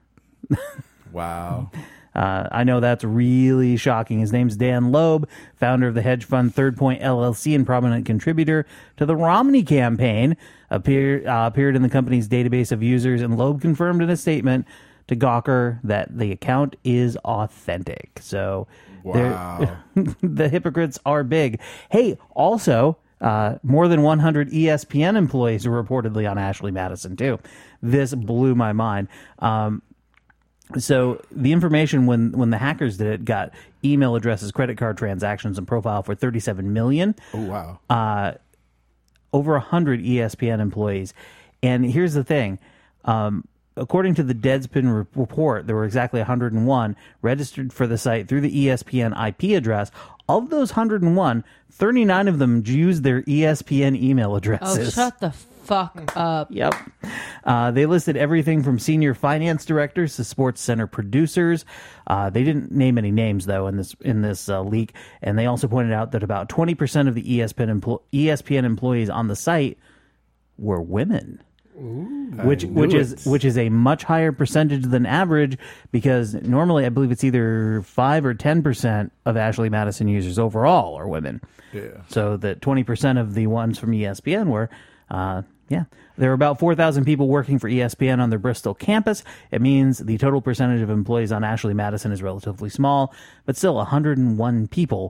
Wow. Uh, I know that's really shocking. His name's Dan Loeb, founder of the hedge fund Third Point L L C and prominent contributor to the Romney campaign, appear, uh, appeared in the company's database of users, and Loeb confirmed in a statement to Gawker that the account is authentic. So they're- Wow. the hypocrites are big. Hey, also, uh, more than one hundred E S P N employees are reportedly on Ashley Madison, too. This blew my mind. Um, So the information when when the hackers did it got email addresses, credit card transactions, and profile for thirty-seven million. Oh wow. Uh, over one hundred E S P N employees. And here's the thing. Um, according to the Deadspin re- report, there were exactly one hundred one registered for the site through the E S P N I P address. Of those one hundred one, thirty-nine of them used their E S P N email Oh, addresses. shut the fuck up. Yep. Uh, they listed everything from senior finance directors to Sports Center producers. Uh, they didn't name any names though in this in this uh, leak, and they also pointed out that about twenty percent of the E S P N empl- E S P N employees on the site were women. Which I knew which is it. which is a much higher percentage than average, because normally I believe it's either five or ten percent of Ashley Madison users overall are women. Yeah. So that twenty percent of the ones from E S P N were, uh, yeah, there were about four thousand people working for E S P N on their Bristol campus. It means the total percentage of employees on Ashley Madison is relatively small, but still one hundred one people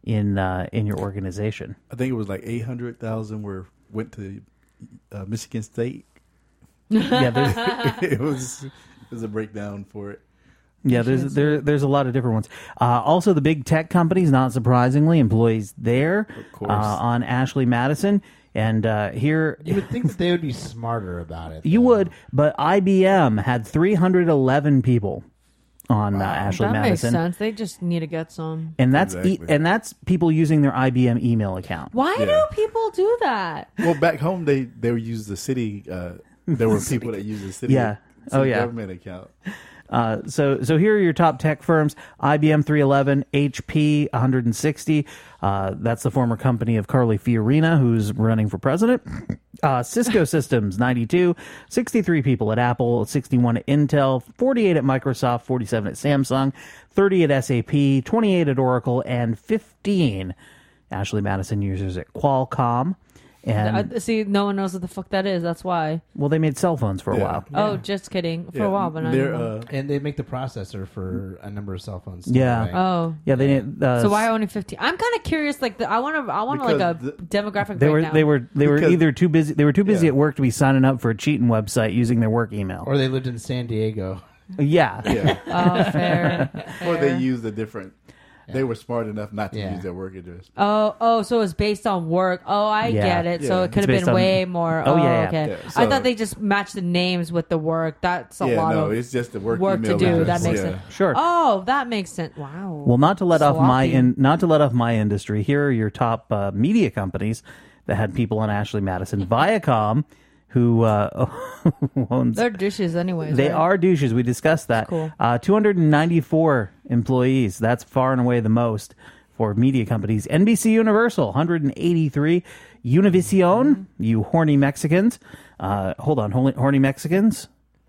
in uh, in your organization. I think it was like eight hundred thousand were went to uh, Michigan State. Yeah, there's- it was it was a breakdown for it. Yeah, there's there there's a lot of different ones. Uh, also, the big tech companies, not surprisingly, employees there course. uh, on Ashley Madison. And uh, here, You would think that they would be smarter about it. you would, but I B M had three hundred eleven people on uh, Ashley that Madison, makes sense. They just need to get some. and that's e- Exactly. and that's people using their I B M email account. Why Yeah. do people do that? Well, back home they they would use the city. Uh, there were people that used the city. Yeah. city Oh, yeah. Government account. Uh, so, so here are your top tech firms: I B M three eleven, H P one hundred sixty. Uh, that's the former company of Carly Fiorina, who's running for president. Uh, Cisco Systems ninety-two, sixty-three people at Apple, sixty-one at Intel, forty-eight at Microsoft, forty-seven at Samsung, thirty at S A P, twenty-eight at Oracle, and fifteen Ashley Madison users at Qualcomm. And Uh, see, no one knows what the fuck that is. That's why. well, they made cell phones for a Yeah. while. Oh, just kidding. For Yeah, a while, but I they're, don't know. uh, And they make the processor for a number of cell phones. too, Yeah. right? Oh, Yeah, they need. Uh, so why only fifteen? I'm kind of curious. Like, the, I want to. I want like a Because the- demographic They were breakdown. they were they were Because- either too busy they were too busy Yeah. at work to be signing up for a cheating website using their work email. Or they lived in San Diego. Yeah. Yeah. Oh, fair. Or they fair. used a different. They were smart enough not to Yeah. use their work address. Oh, oh, so it's based on work. Oh, I Yeah. get it. So Yeah. it could It's have based been on- way more. Oh, Oh, yeah, yeah. okay. Yeah, I so- thought they just matched the names with the work. That's a yeah, lot no, of it's just the work, work to email do. address. That makes yeah. sense. Sure. Oh, that makes sense. Wow. Well, not to let off my Sloppy. in, not to let off my industry. Here are your top uh, media companies that had people on Ashley Madison. Viacom, who uh, owns. They're dishes, anyways. They right? are douches. We discussed that. Cool. Uh, two hundred ninety-four employees. That's far and away the most for media companies. N B C Universal, one hundred eighty-three. Univision, you horny Mexicans. Uh, hold on, horny, horny Mexicans.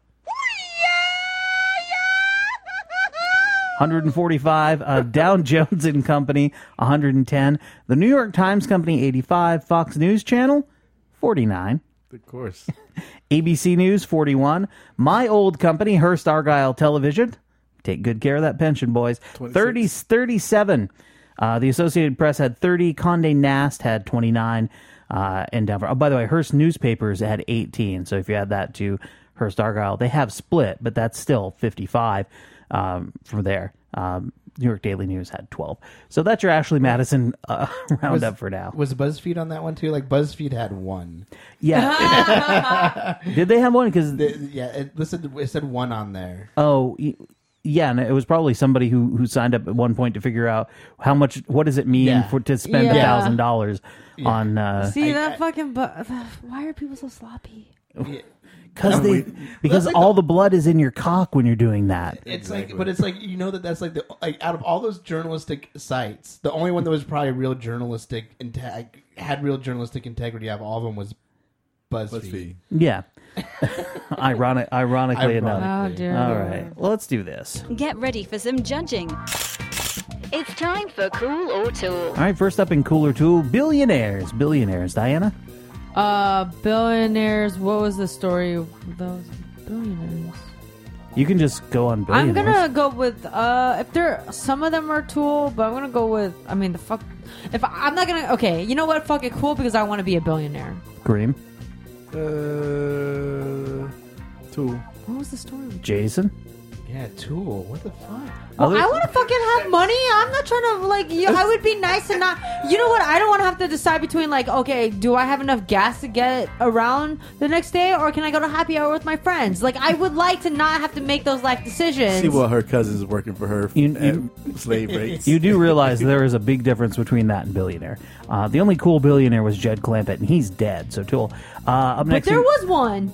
one hundred forty-five. Uh, Dow Jones and Company, one hundred ten. The New York Times Company, eighty-five. Fox News Channel, forty-nine. Of course. A B C News, forty-one. My old company, Hearst Argyle Television. Take good care of that pension, boys. thirty, thirty-seven. Uh, the Associated Press had thirty. Condé Nast had twenty-nine. Uh, in Denver. Oh, by the way, Hearst Newspapers had eighteen. So if you add that to Hearst Argyle, they have split, but that's still fifty-five um, from there. Um, New York Daily News had twelve. So that's your Ashley Madison uh, roundup Was- for now. Was BuzzFeed on that one too? Like BuzzFeed had one. Yeah. Did they have one? Because The- yeah, it listed. It said one on there. Oh, y- yeah, and it was probably somebody who, who signed up at one point to figure out how much. What does it mean Yeah. for to spend a Yeah. thousand dollars on? Uh, See I- that I- fucking. Bu- why are people so sloppy? Because they because That's like all the- the blood is in your cock when you're doing that. It's like, but it's like you know that that's like the like out of all those journalistic sites, the only one that was probably real journalistic inte- had real journalistic integrity out of all of them was BuzzFeed. BuzzFeed. Yeah. Ironic, ironically enough. Oh dear. All Lord. right, well, let's do this. Get ready for some judging. It's time for Cool or Tool. All right, first up in Cooler Tool, billionaires. Billionaires, Diana. Uh, billionaires. What was the story of those billionaires? You can just go on I'm billionaires. gonna go with uh if there some of them are Tool, but I'm gonna go with I mean the fuck if I, I'm not gonna okay you know what fuck it cool because I want to be a billionaire. Green. Uh, two. What was the story? Jason. Yeah, Tool. What the fuck? Well, Other- I want to fucking have money. I'm not trying to like. You, I would be nice and not. You know what? I don't want to have to decide between like, okay, do I have enough gas to get around the next day, or can I go to happy hour with my friends? Like, I would like to not have to make those life decisions. See what her cousin's working for her You- at you- slave rates. You do realize there is a big difference between that and billionaire. Uh, the only cool billionaire was Jed Clampett, and he's dead. So Tool. Uh, up but next, there in- was one.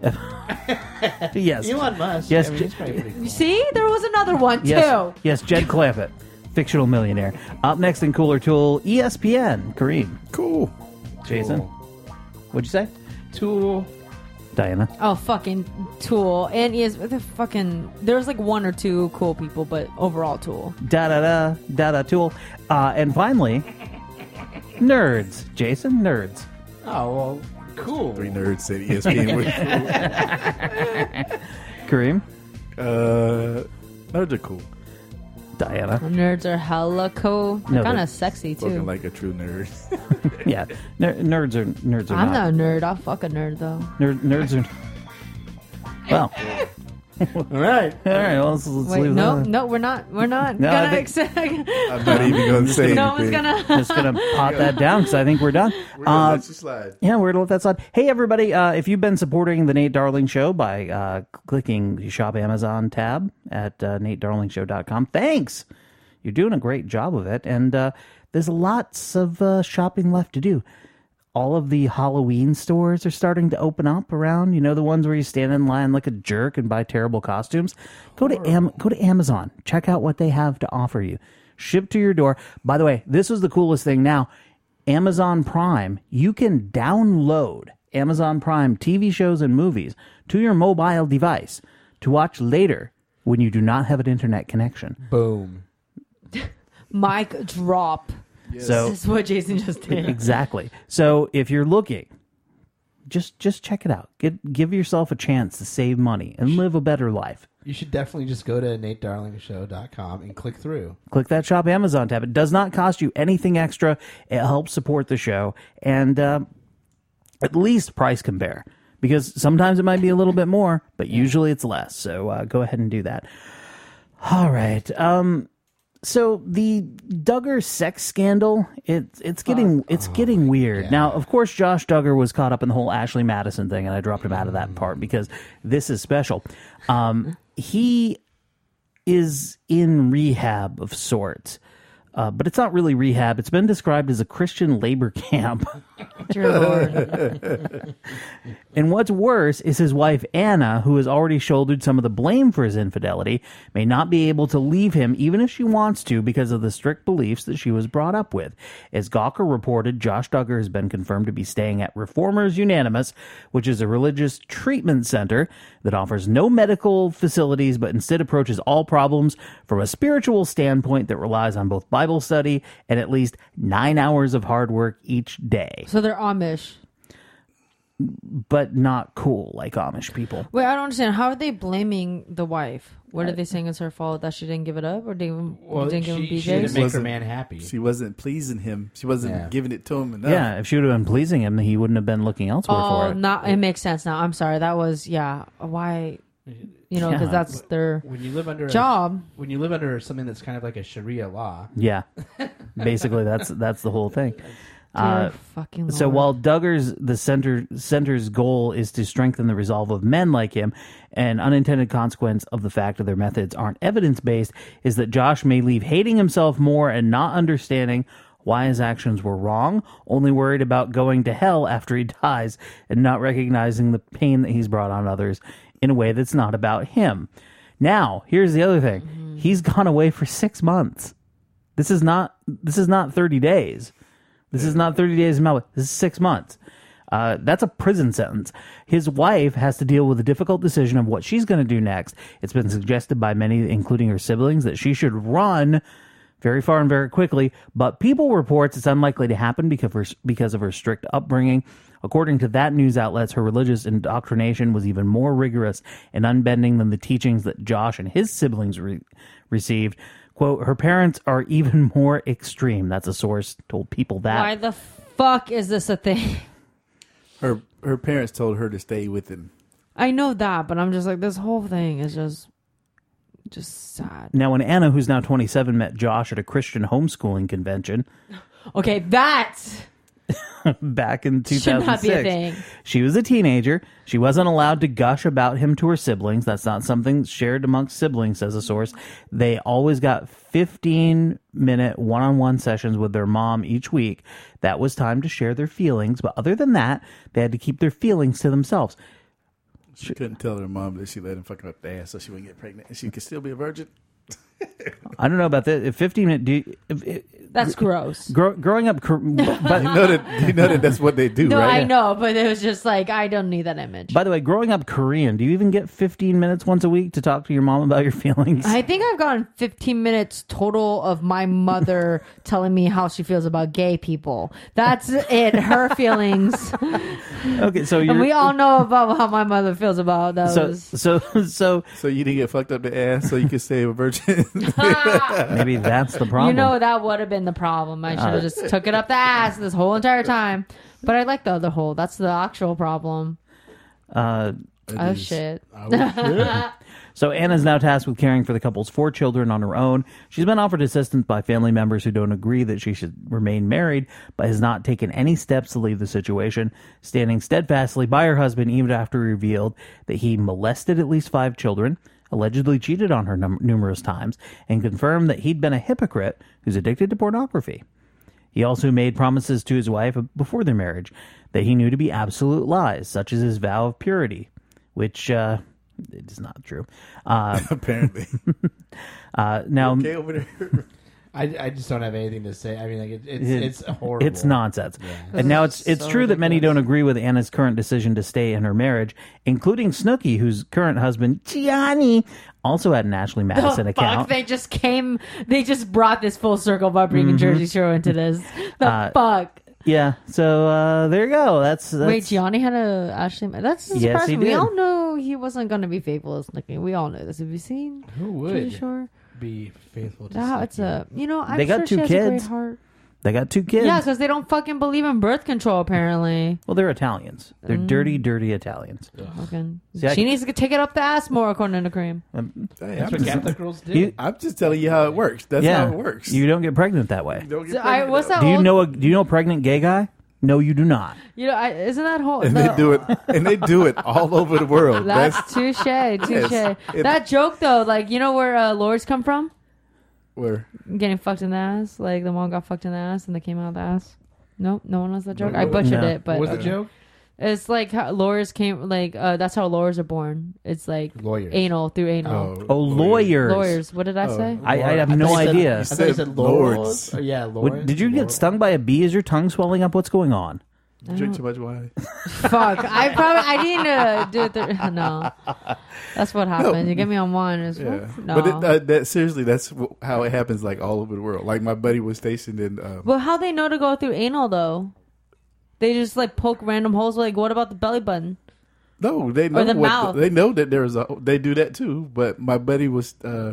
yes, Elon Musk. Yes, I mean, J- he's probably pretty cool. You see, there was another one yes, too. yes, Jed Clampett, fictional millionaire. Up next in Cooler Tool, E S P N. Kareem, Cool. Jason, Tool. what'd you say? Tool. Diana. Oh, fucking Tool. And he is the fucking. There's like one or two cool people, but overall Tool. Da da da da da Tool. Uh, and finally, nerds. Jason, nerds. Oh well, cool. Three nerds said E S P N. was Kareem, cool. Uh, nerds are cool. Diana. Nerds are hella cool. They're No, kind they're of sexy too. Spoken like a true nerd. Yeah, Ner- nerds are nerds are I'm not. not a nerd. I'll fuck a nerd though. Nerd, nerds are. Well. All right. All right. Well, let's, let's Wait, leave no, that. no, we're not. We're not No, I gonna think- accept. I'm not even going to say No one's anything. gonna. Just gonna pot that down because I think we're done. We're gonna Uh, let you slide. Yeah, we're gonna let that slide. Hey, everybody! Uh, if you've been supporting the Nate Darling Show by uh, clicking the Shop Amazon tab at uh, nate darling show dot com, thanks. You're doing a great job of it, and uh, there's lots of uh, shopping left to do. All of the Halloween stores are starting to open up around. You know, the ones where you stand in line like a jerk and buy terrible costumes. Go to Am- go to Amazon. Check out what they have to offer you. Shipped to your door. By the way, this is the coolest thing now. Amazon Prime, you can download Amazon Prime T V shows and movies to your mobile device to watch later when you do not have an internet connection. Boom. Mic drop. So This is what Jason just did. exactly. So if you're looking, just just check it out. Get, give yourself a chance to save money and live a better life. You should definitely just go to nate darling show dot com and click through. Click that Shop Amazon tab. It does not cost you anything extra. It helps support the show. And uh, at least price compare. Because sometimes it might be a little bit more, but usually it's less. So uh, go ahead and do that. All right. Um, so the Duggar sex scandal, it's it's getting it's getting weird. Now, of course, Josh Duggar was caught up in the whole Ashley Madison thing, and I dropped him out of that part because this is special. Um, he is in rehab of sorts. Uh, but it's not really rehab. It's been described as a Christian labor camp. Dear Lord. And what's worse is his wife, Anna, who has already shouldered some of the blame for his infidelity, may not be able to leave him even if she wants to because of the strict beliefs that she was brought up with. As Gawker reported, Josh Duggar has been confirmed to be staying at Reformers Unanimous, which is a religious treatment center that offers no medical facilities but instead approaches all problems from a spiritual standpoint that relies on both Bible study and at least nine hours of hard work each day. So they're Amish. But not cool like Amish people. Wait, I don't understand. How are they blaming the wife? What are they saying is her fault that she didn't give it up or didn't, Well, didn't give him she- B Js? she didn't make her Wasn't- man happy. She wasn't pleasing him. She wasn't Yeah. giving it to him enough. Yeah, if she would have been pleasing him, he wouldn't have been looking elsewhere for Oh, it. not it makes sense now. I'm sorry. That was yeah. Why? You know, because Yeah. that's their When you live under job. A, when you live under something that's kind of like a Sharia law. Yeah, basically that's that's the whole thing. Dear fucking so Lord. while Duggar's the center center's goal is to strengthen the resolve of men like him, an unintended consequence of the fact that their methods aren't evidence based is that Josh may leave hating himself more and not understanding why his actions were wrong, only worried about going to hell after he dies and not recognizing the pain that he's brought on others in a way that's not about him. Now, here's the other thing. Mm-hmm. He's gone away for six months. This is not this is not thirty days. This is not thirty days in Melbourne. This is six months. Uh, that's a prison sentence. His wife has to deal with the difficult decision of what she's going to do next. It's been suggested by many, including her siblings, that she should run very far and very quickly. But People reports it's unlikely to happen because of her, because of her strict upbringing. According to that news outlets, her religious indoctrination was even more rigorous and unbending than the teachings that Josh and his siblings re- received. Quote, her parents are even more extreme. That's a source told People that. Why the fuck is this a thing? Her her parents told her to stay with him. I know that, but I'm just like, this whole thing is just, just sad. Now, when Anna, who's now twenty-seven, met Josh at a Christian homeschooling convention Okay, that's back in two should thousand not be a six, thing. she was a teenager. She wasn't allowed to gush about him to her siblings. That's not something shared amongst siblings, says a source. They always got fifteen-minute one-on-one sessions with their mom each week. That was time to share their feelings, but other than that, they had to keep their feelings to themselves. She couldn't tell her mom that she let him fuck her up the ass so she wouldn't get pregnant and she could still be a virgin. I don't know about that. If fifteen minute, do you, if, if, That's gross. Grow, growing up, cor- but You know that you know that that's what they do, No, right? I know, but it was just like, I don't need that image. by the way, growing up Korean, do you even get fifteen minutes once a week to talk to your mom about your feelings? I think I've gotten fifteen minutes total of my mother telling me how she feels about gay people. That's it, her feelings. Okay, so you're And we all know about how my mother feels about so those. so so So you didn't get fucked up the ass so you could stay a virgin. Maybe that's the problem. You know, that would have been the problem. I should have Uh, just took it up the ass this whole entire time. But I like the other hole. That's the actual problem. Uh, Oh, shit. So Anna's now tasked with caring for the couple's four children on her own. She's been offered assistance by family members who don't agree that she should remain married, but has not taken any steps to leave the situation, standing steadfastly by her husband even after he revealed that he molested at least five children, allegedly cheated on her num- numerous times, and confirmed that he'd been a hypocrite who's addicted to pornography. He also made promises to his wife before their marriage that he knew to be absolute lies, such as his vow of purity, which uh, it is not true. Uh, Apparently. uh, now, okay over there. I, I just don't have anything to say. I mean, like it, it's it- it's horrible. It's nonsense. And now it's it's So true that many ridiculous. don't agree with Anna's current decision to stay in her marriage, including Snooki, whose current husband Gianni also had an Ashley Madison the account. fuck? They just came. They just brought this full circle by bringing Mhm. Jersey Shore into this. The Uh, fuck. Yeah, so uh, there you go. That's, that's Wait, Gianni had a Ashley. That's Yes, surprising. he We did. all know he wasn't going to be faithful as Snooki. We all know this. Have you seen? Who would Jersey Shore? be faithful to That, it's a. You know, I'm They got sure two she has kids. a great heart. They got two kids. Yeah, because they don't fucking believe in birth control. Apparently. Well, they're Italians. They're Mm. dirty, dirty Italians. Fucking. See, I she can- needs to take it up the ass more, according to Cream. Um, That's what Catholic girls do. You- I'm just telling you how it works. That's yeah, how it works. You don't get pregnant that way. Don't get So I, what's that? Do you old- know a Do you know a pregnant gay guy? No, you do not. You know, I, isn't that whole? and the- they do it, and they do it all over the world. That's touche, touche. Yes. It- That joke though, like you know where uh, lords come from? Where? Getting fucked in the ass. Like the one got fucked in the ass and they came out of the ass. Nope, no one knows that joke. I butchered No. it, but What was the joke? It's like how lawyers came. Like uh, that's how lawyers are born. It's like Lawyers. anal through anal. Oh, lawyers. Lawyers. What did I say? I, I have I no thought you said- idea. I thought you said lords. Oh, yeah, What- lords. did you get stung by a bee? Is your tongue swelling up? What's going on? Drink too much wine. Fuck. I probably I didn't uh, do it. Th- no, that's what happened. You get me on one. It's, Yeah, no. but it, uh, that seriously, that's wh- how it happens. Like all over the world. Like my buddy was stationed in. Um, Well, how they know to go through anal though? They just like poke random holes. Like, what about the belly button? No, they know the what mouth. they know that there's a they do that too. But my buddy was uh,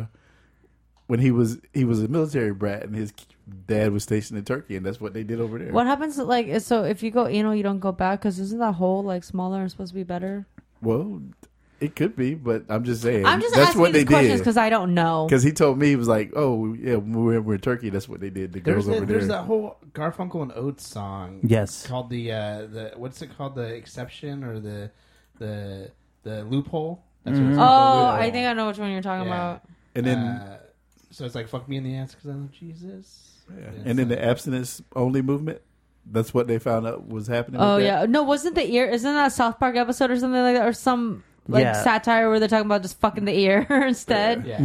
when he was he was a military brat and his dad was stationed in Turkey, and that's what they did over there. What happens? Like, is- so if you go anal, you don't go back because isn't that hole like smaller and supposed to be better? Well, it could be, but I'm just saying. I'm just that's asking what these they questions did. because I don't know. Because he told me, he was like, "Oh yeah, when we were, we were in Turkey, that's what they did." The There's girls that, over there's there. that whole Garfunkel and Oates song. Yes. Called the uh, the what's it called? The exception or the the the loophole? That's what it's Oh, called, the loophole. I think I know which one you're talking Yeah. about. And then- Uh, so it's like fuck me in the ass because I love Jesus. Yeah. It's And then like- the abstinence only movement. That's what they found out was happening. Oh with yeah, that. no, wasn't the ear? Isn't that a South Park episode or something like that, or some like Yeah. satire where they're talking about just fucking the ear instead? Yeah.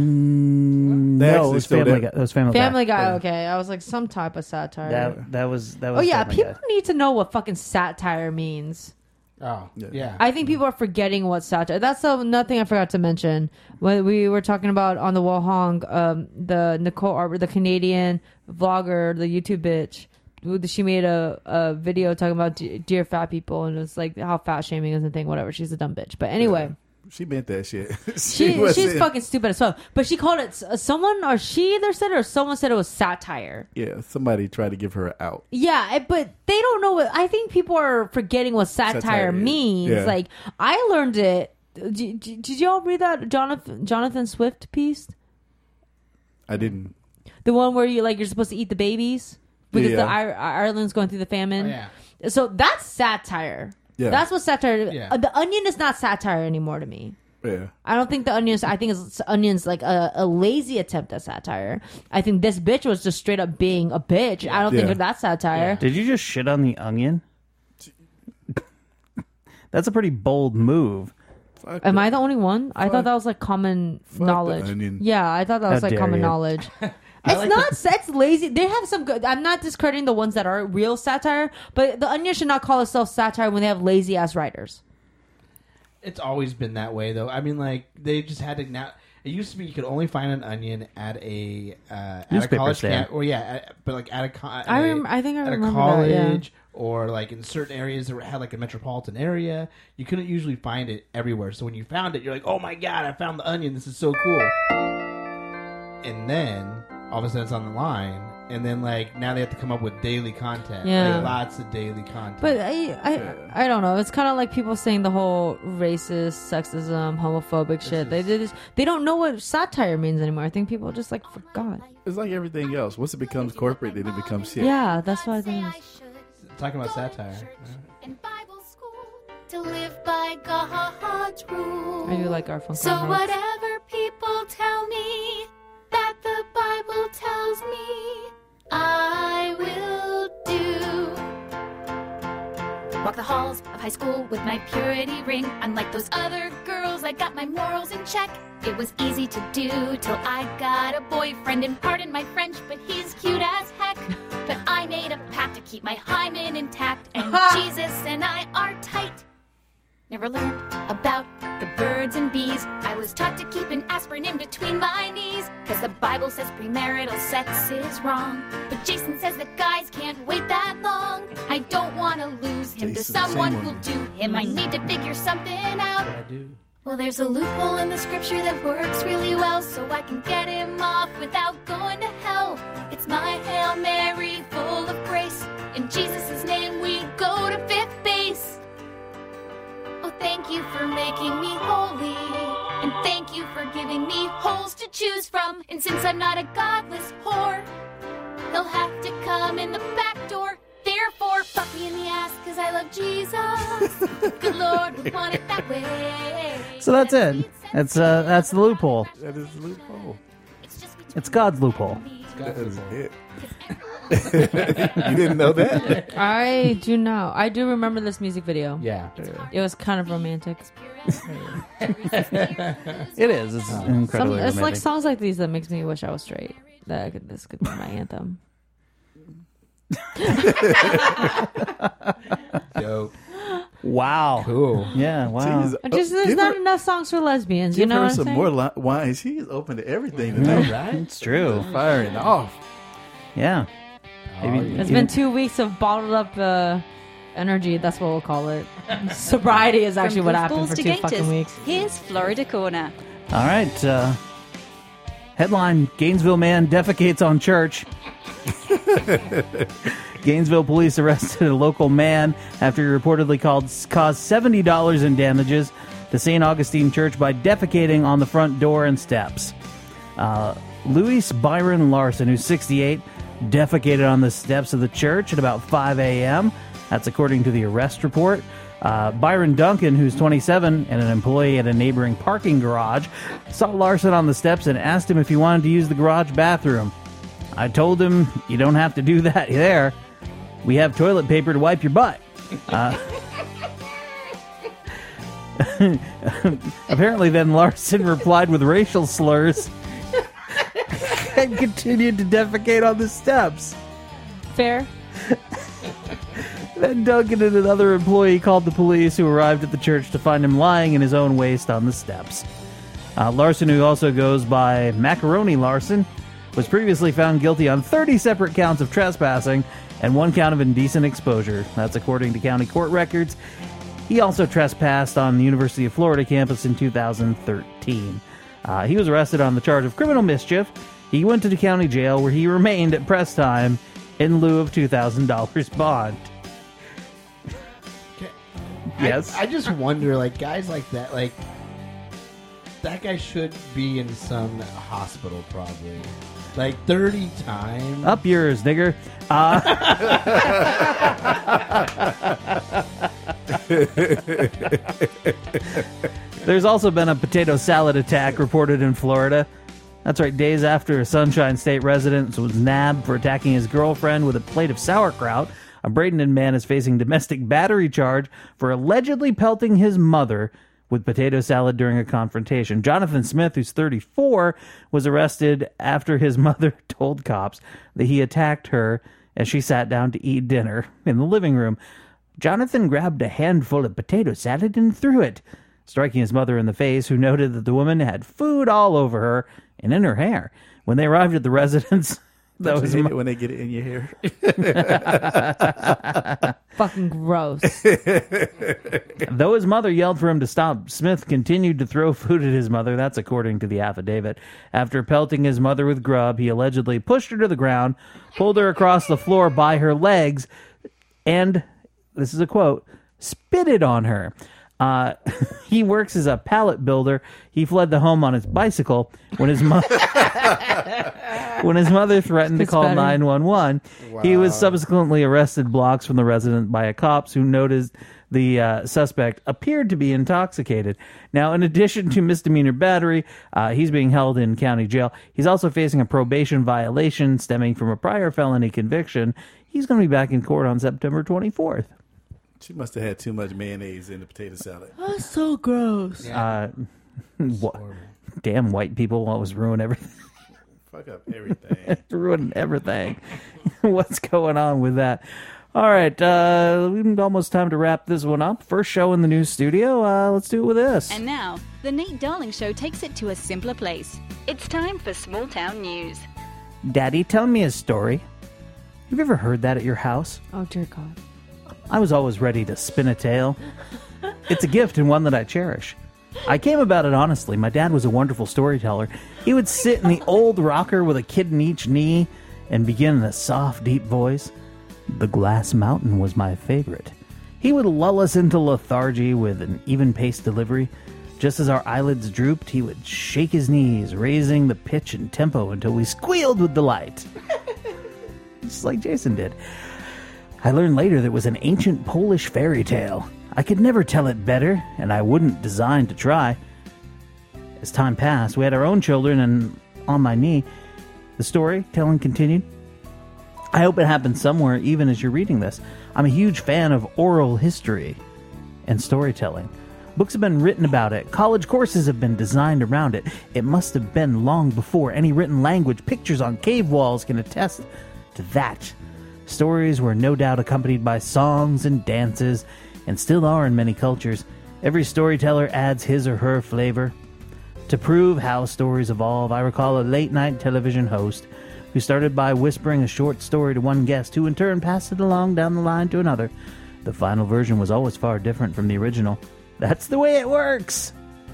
Mm, They no, actually it was showed Family that- Guy. It was Family, Family Guy. Guy. Okay, I was like some type of satire. That that was that was. oh yeah, Family people Guy. need to know what fucking satire means. Oh yeah. I think people are forgetting what satire. That's the another thing I forgot to mention when we were talking about on the Wall Hong, um, the Nicole Arbor, the Canadian vlogger, the YouTube bitch. She made a, a video talking about de- dear fat people, and it's like how fat shaming is a thing. Whatever, she's a dumb bitch. But anyway. She meant that shit. She, she's wasn't- fucking stupid as well. But she called it uh, someone, or she either said it, or someone said it was satire. Yeah, somebody tried to give her an out. Yeah, I- but they don't know what. I think people are forgetting what satire, Satire is. means. Yeah. Like I learned it. Did, did, did y'all read that Jonathan Jonathan Swift piece? I didn't. The one where you like you're supposed to eat the babies because Yeah. the Ir- Ireland's going through the famine. Oh, yeah. So that's satire. Yeah. That's what satire. Yeah. Uh, the Onion is not satire anymore to me. Yeah. I don't think the Onions. I think it's Onions like a, a lazy attempt at satire. I think this bitch was just straight up being a bitch. I don't Yeah. think that's satire. Did you just shit on the Onion? That's a pretty bold move. Fuck Am that. I the only one? I thought that was like common the knowledge. Onion. Yeah, I thought that was How like dare common you. knowledge. It's not. It's lazy. They have some good. I'm not discrediting the ones that are real satire, but the Onion should not call itself satire when they have lazy ass writers. It's always been that way, though. I mean, like they just had to now. It used to be you could only find an Onion at a uh, at a Newspaper college stand. camp, or yeah, at, but like at a co- at I a- rem- I think I at remember a that, college, yeah. or like in certain areas that had like a metropolitan area. You couldn't usually find it everywhere. So when you found it, you're like, "Oh my god, I found the Onion! This is so cool." and then all of a sudden it's on the line, and then like now they have to come up with daily content. Yeah. Like, lots of daily content. But I, I, I don't know. It's kind of like people saying the whole racist, sexism, homophobic shit. They they just they don't know what satire means anymore. I think people just like forgot. It's like everything else. Once it becomes corporate, then it becomes shit. Yeah, that's what I think. Talking about satire. In Bible school to live by God's rules. I do like Garfunkel. So Hearts. whatever people tell me that the Bible tells me, I will do. Walk the halls of high school with my purity ring. Unlike those other girls, I got my morals in check. It was easy to do till I got a boyfriend. And pardon my French, but he's cute as heck. But I made a pact to keep my hymen intact. And Jesus and I are tight. Never learned about the birds and bees. I was taught to keep an aspirin in between my knees. Cause the Bible says premarital sex is wrong. But Jason says that guys can't wait that long. I don't want to lose him Jason, to someone same who'll one. do him. I need to figure something out. I do. Well, there's a loophole in the scripture that works really well, so I can get him off without going to hell. It's my Hail Mary full of grace. In Jesus' name we go to fifth base. Oh, thank you for making me holy. And thank you for giving me holes to choose from. And since I'm not a godless whore, he'll have to come in the back door. Therefore, fuck me in the ass, cause I love Jesus. Good Lord would want it that way. So that's it. That's uh, that's the loophole. That is the loophole. It's God's loophole. That is it. You didn't know that? I do know. I do remember this music video. Yeah. It was kind of romantic. It is. It's Some, incredibly it's like romantic. songs like these that makes me wish I was straight. That I could, this could be my anthem. Dope. Wow. Cool. Yeah. Wow. Jeez, I just there's give not her- enough songs for lesbians. You Give know her what I'm some saying? more li- wine. She's open to everything tonight, right? It's true. Firing off. Yeah. Maybe- It's even- been two weeks of bottled up uh, energy. That's what we'll call it. Sobriety is actually From what happened goofballs for to two gators, fucking weeks. Here's Florida Corner. All right. Uh, headline: Gainesville man defecates on church. Gainesville police arrested a local man after he reportedly called, caused seventy dollars in damages to Saint Augustine Church by defecating on the front door and steps. Uh, Louis Byron Larson, who's sixty-eight, defecated on the steps of the church at about five a.m. That's according to the arrest report. Uh, Byron Duncan, who's twenty-seven and an employee at a neighboring parking garage, saw Larson on the steps and asked him if he wanted to use the garage bathroom. I told him, you don't have to do that there. We have toilet paper to wipe your butt. Uh, apparently then Larson replied with racial slurs and continued to defecate on the steps. Fair. Then Duncan and another employee called the police, who arrived at the church to find him lying in his own waste on the steps. Uh, Larson, who also goes by Macaroni Larson, was previously found guilty on thirty separate counts of trespassing and one count of indecent exposure. That's according to county court records. He also trespassed on the University of Florida campus in two thousand thirteen. Uh, he was arrested on the charge of criminal mischief. He went to the county jail, where he remained at press time in lieu of two thousand dollars bond. Yes. I, I just wonder, like, guys like that, like, that guy should be in some hospital, probably. Like, thirty times. Up yours, nigger. Uh, there's also been a potato salad attack reported in Florida. That's right, days after a Sunshine State resident was nabbed for attacking his girlfriend with a plate of sauerkraut, a Bradenton man is facing domestic battery charge for allegedly pelting his mother with potato salad during a confrontation. Jonathan Smith, who's thirty-four, was arrested after his mother told cops that he attacked her as she sat down to eat dinner in the living room. Jonathan grabbed a handful of potato salad and threw it, striking his mother in the face, who noted that the woman had food all over her and in her hair. When they arrived at the residence, That was hate my- it when they get it in your hair. Fucking gross. Though his mother yelled for him to stop, Smith continued to throw food at his mother. That's according to the affidavit. After pelting his mother with grub, he allegedly pushed her to the ground, pulled her across the floor by her legs, and, this is a quote, spitted on her. Uh, he works as a pallet builder. He fled the home on his bicycle when his mother when his mother threatened to It's call better. nine one one. He was subsequently arrested blocks from the residence by a cops who noticed the uh, suspect appeared to be intoxicated. Now, in addition to misdemeanor battery, uh, he's being held in county jail. He's also facing a probation violation stemming from a prior felony conviction. He's going to be back in court on September twenty-fourth. She must have had too much mayonnaise in the potato salad. That's so gross. Uh, what? Damn white people always ruin everything. Fuck up everything. Ruin everything. What's going on with that? All right, uh, we've almost time to wrap this one up. First show in the new studio. Uh, let's do it with this. And now, the Nate Darling Show takes it to a simpler place. It's time for Small Town News. Daddy, tell me a story. Have you ever heard that at your house? Oh, dear God. I was always ready to spin a tale. It's a gift and one that I cherish. I came about it honestly. My dad was a wonderful storyteller. He would sit in the old rocker with a kid in each knee and begin in a soft, deep voice. The Glass Mountain was my favorite. He would lull us into lethargy with an even-paced delivery. Just as our eyelids drooped, he would shake his knees, raising the pitch and tempo until we squealed with delight. Just like Jason did. I learned later that it was an ancient Polish fairy tale. I could never tell it better, and I wouldn't design to try. As time passed, we had our own children, and on my knee, the storytelling continued. I hope it happened somewhere, even as you're reading this. I'm a huge fan of oral history and storytelling. Books have been written about it. College courses have been designed around it. It must have been long before any written language. Pictures on cave walls can attest to that. Stories were no doubt accompanied by songs and dances, and still are in many cultures. Every storyteller adds his or her flavor. To prove how stories evolve, I recall a late-night television host who started by whispering a short story to one guest, who in turn passed it along down the line to another. The final version was always far different from the original. That's the way it works!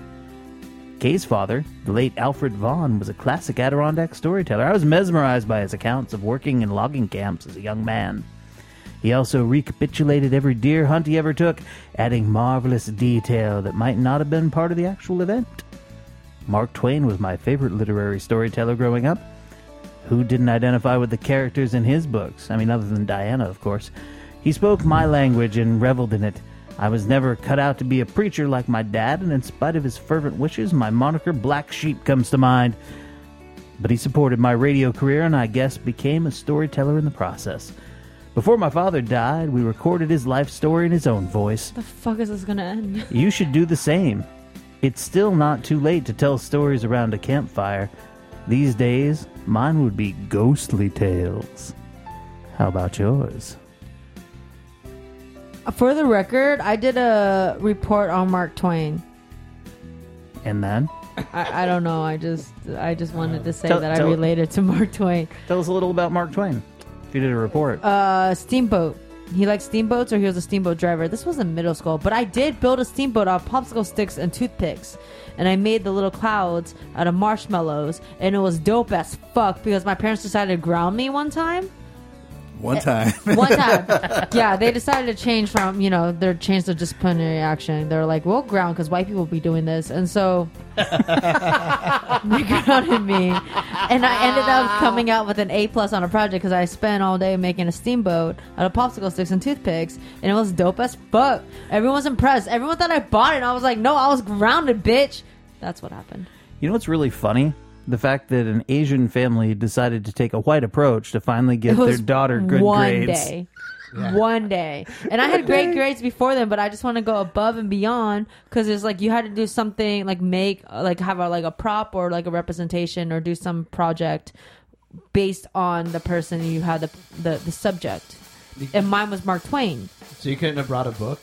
Kay's father, the late Alfred Vaughn, was a classic Adirondack storyteller. I was mesmerized by his accounts of working in logging camps as a young man. He also recapitulated every deer hunt he ever took, adding marvelous detail that might not have been part of the actual event. Mark Twain was my favorite literary storyteller growing up. Who didn't identify with the characters in his books? I mean, other than Diana, of course. He spoke my language and reveled in it. I was never cut out to be a preacher like my dad, and in spite of his fervent wishes, my moniker Black Sheep comes to mind. But he supported my radio career, and I guess became a storyteller in the process. Before my father died, we recorded his life story in his own voice. The fuck is this gonna end? You should do the same. It's still not too late to tell stories around a campfire. These days, mine would be ghostly tales. How about yours? For the record, I did a report on Mark Twain. And then? I, I don't know. I just I just wanted to say Tell- that tell- I related to Mark Twain. Tell us a little about Mark Twain. If you did a report. Uh, steamboat. He liked steamboats, or he was a steamboat driver. This was in middle school, but I did build a steamboat out of popsicle sticks and toothpicks, and I made the little clouds out of marshmallows, and it was dope as fuck because my parents decided to ground me one time. One time. One time. Yeah, they decided to change from, you know, their change their disciplinary action. They're like, we'll ground because white people be doing this. And so they grounded me. And I ended up coming out with an A plus on a project because I spent all day making a steamboat out of popsicle sticks and toothpicks. And it was dope as fuck. Everyone was impressed. Everyone thought I bought it. And I was like, no, I was grounded, bitch. That's what happened. You know what's really funny? The fact that an Asian family decided to take a white approach to finally give It was their daughter good one grades. Day. Yeah. One day. And I had great grades before then, but I just want to go above and beyond because it's like you had to do something like make, like have a, like a prop or like a representation or do some project based on the person you had the, the, the subject. And mine was Mark Twain. So you couldn't have brought a book?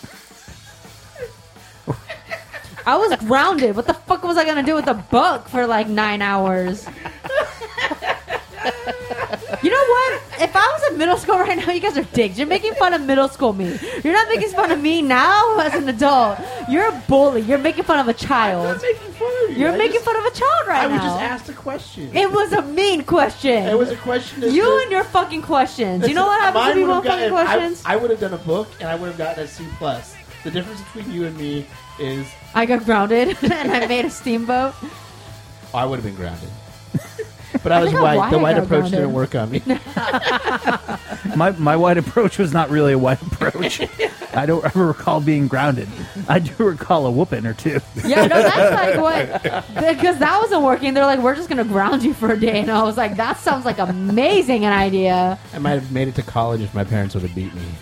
I was grounded. What the fuck was I going to do with a book for like nine hours? You know what? If I was in middle school right now, you guys are dicks. You're making fun of middle school me. You're not making fun of me now as an adult. You're a bully. You're making fun of a child. I'm not making fun of you. You're I making just, fun of a child right I now. would just ask the question. It was a mean question. It was a question. You to, and your fucking questions. You know what happens to Mine people would've with fucking gotten- I- questions? I, would have done a book, and I would have gotten a C plus. The difference between you and me is I got grounded and I made a steamboat. oh, I would have been grounded. But I I was forgot white. why The I white got approach grounded. didn't work on me. My my white approach was not really a white approach. I don't ever recall being grounded. I do recall a whooping or two. Yeah, no, that's like what, because that wasn't working. They're like, we're just going to ground you for a day. And I was like, that sounds like amazing an idea. I might have made it to college if my parents would have beat me.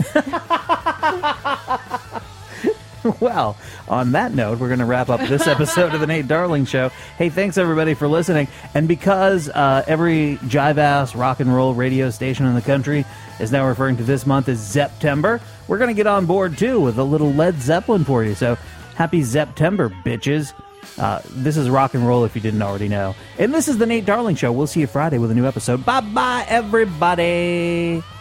Well, on that note, we're going to wrap up this episode of the Nate Darling Show. Hey, thanks everybody for listening. And because uh, every jive-ass rock and roll radio station in the country is now referring to this month as September, we're going to get on board too with a little Led Zeppelin for you. So happy September, bitches. Uh, this is rock and roll if you didn't already know. And this is the Nate Darling Show. We'll see you Friday with a new episode. Bye-bye, everybody.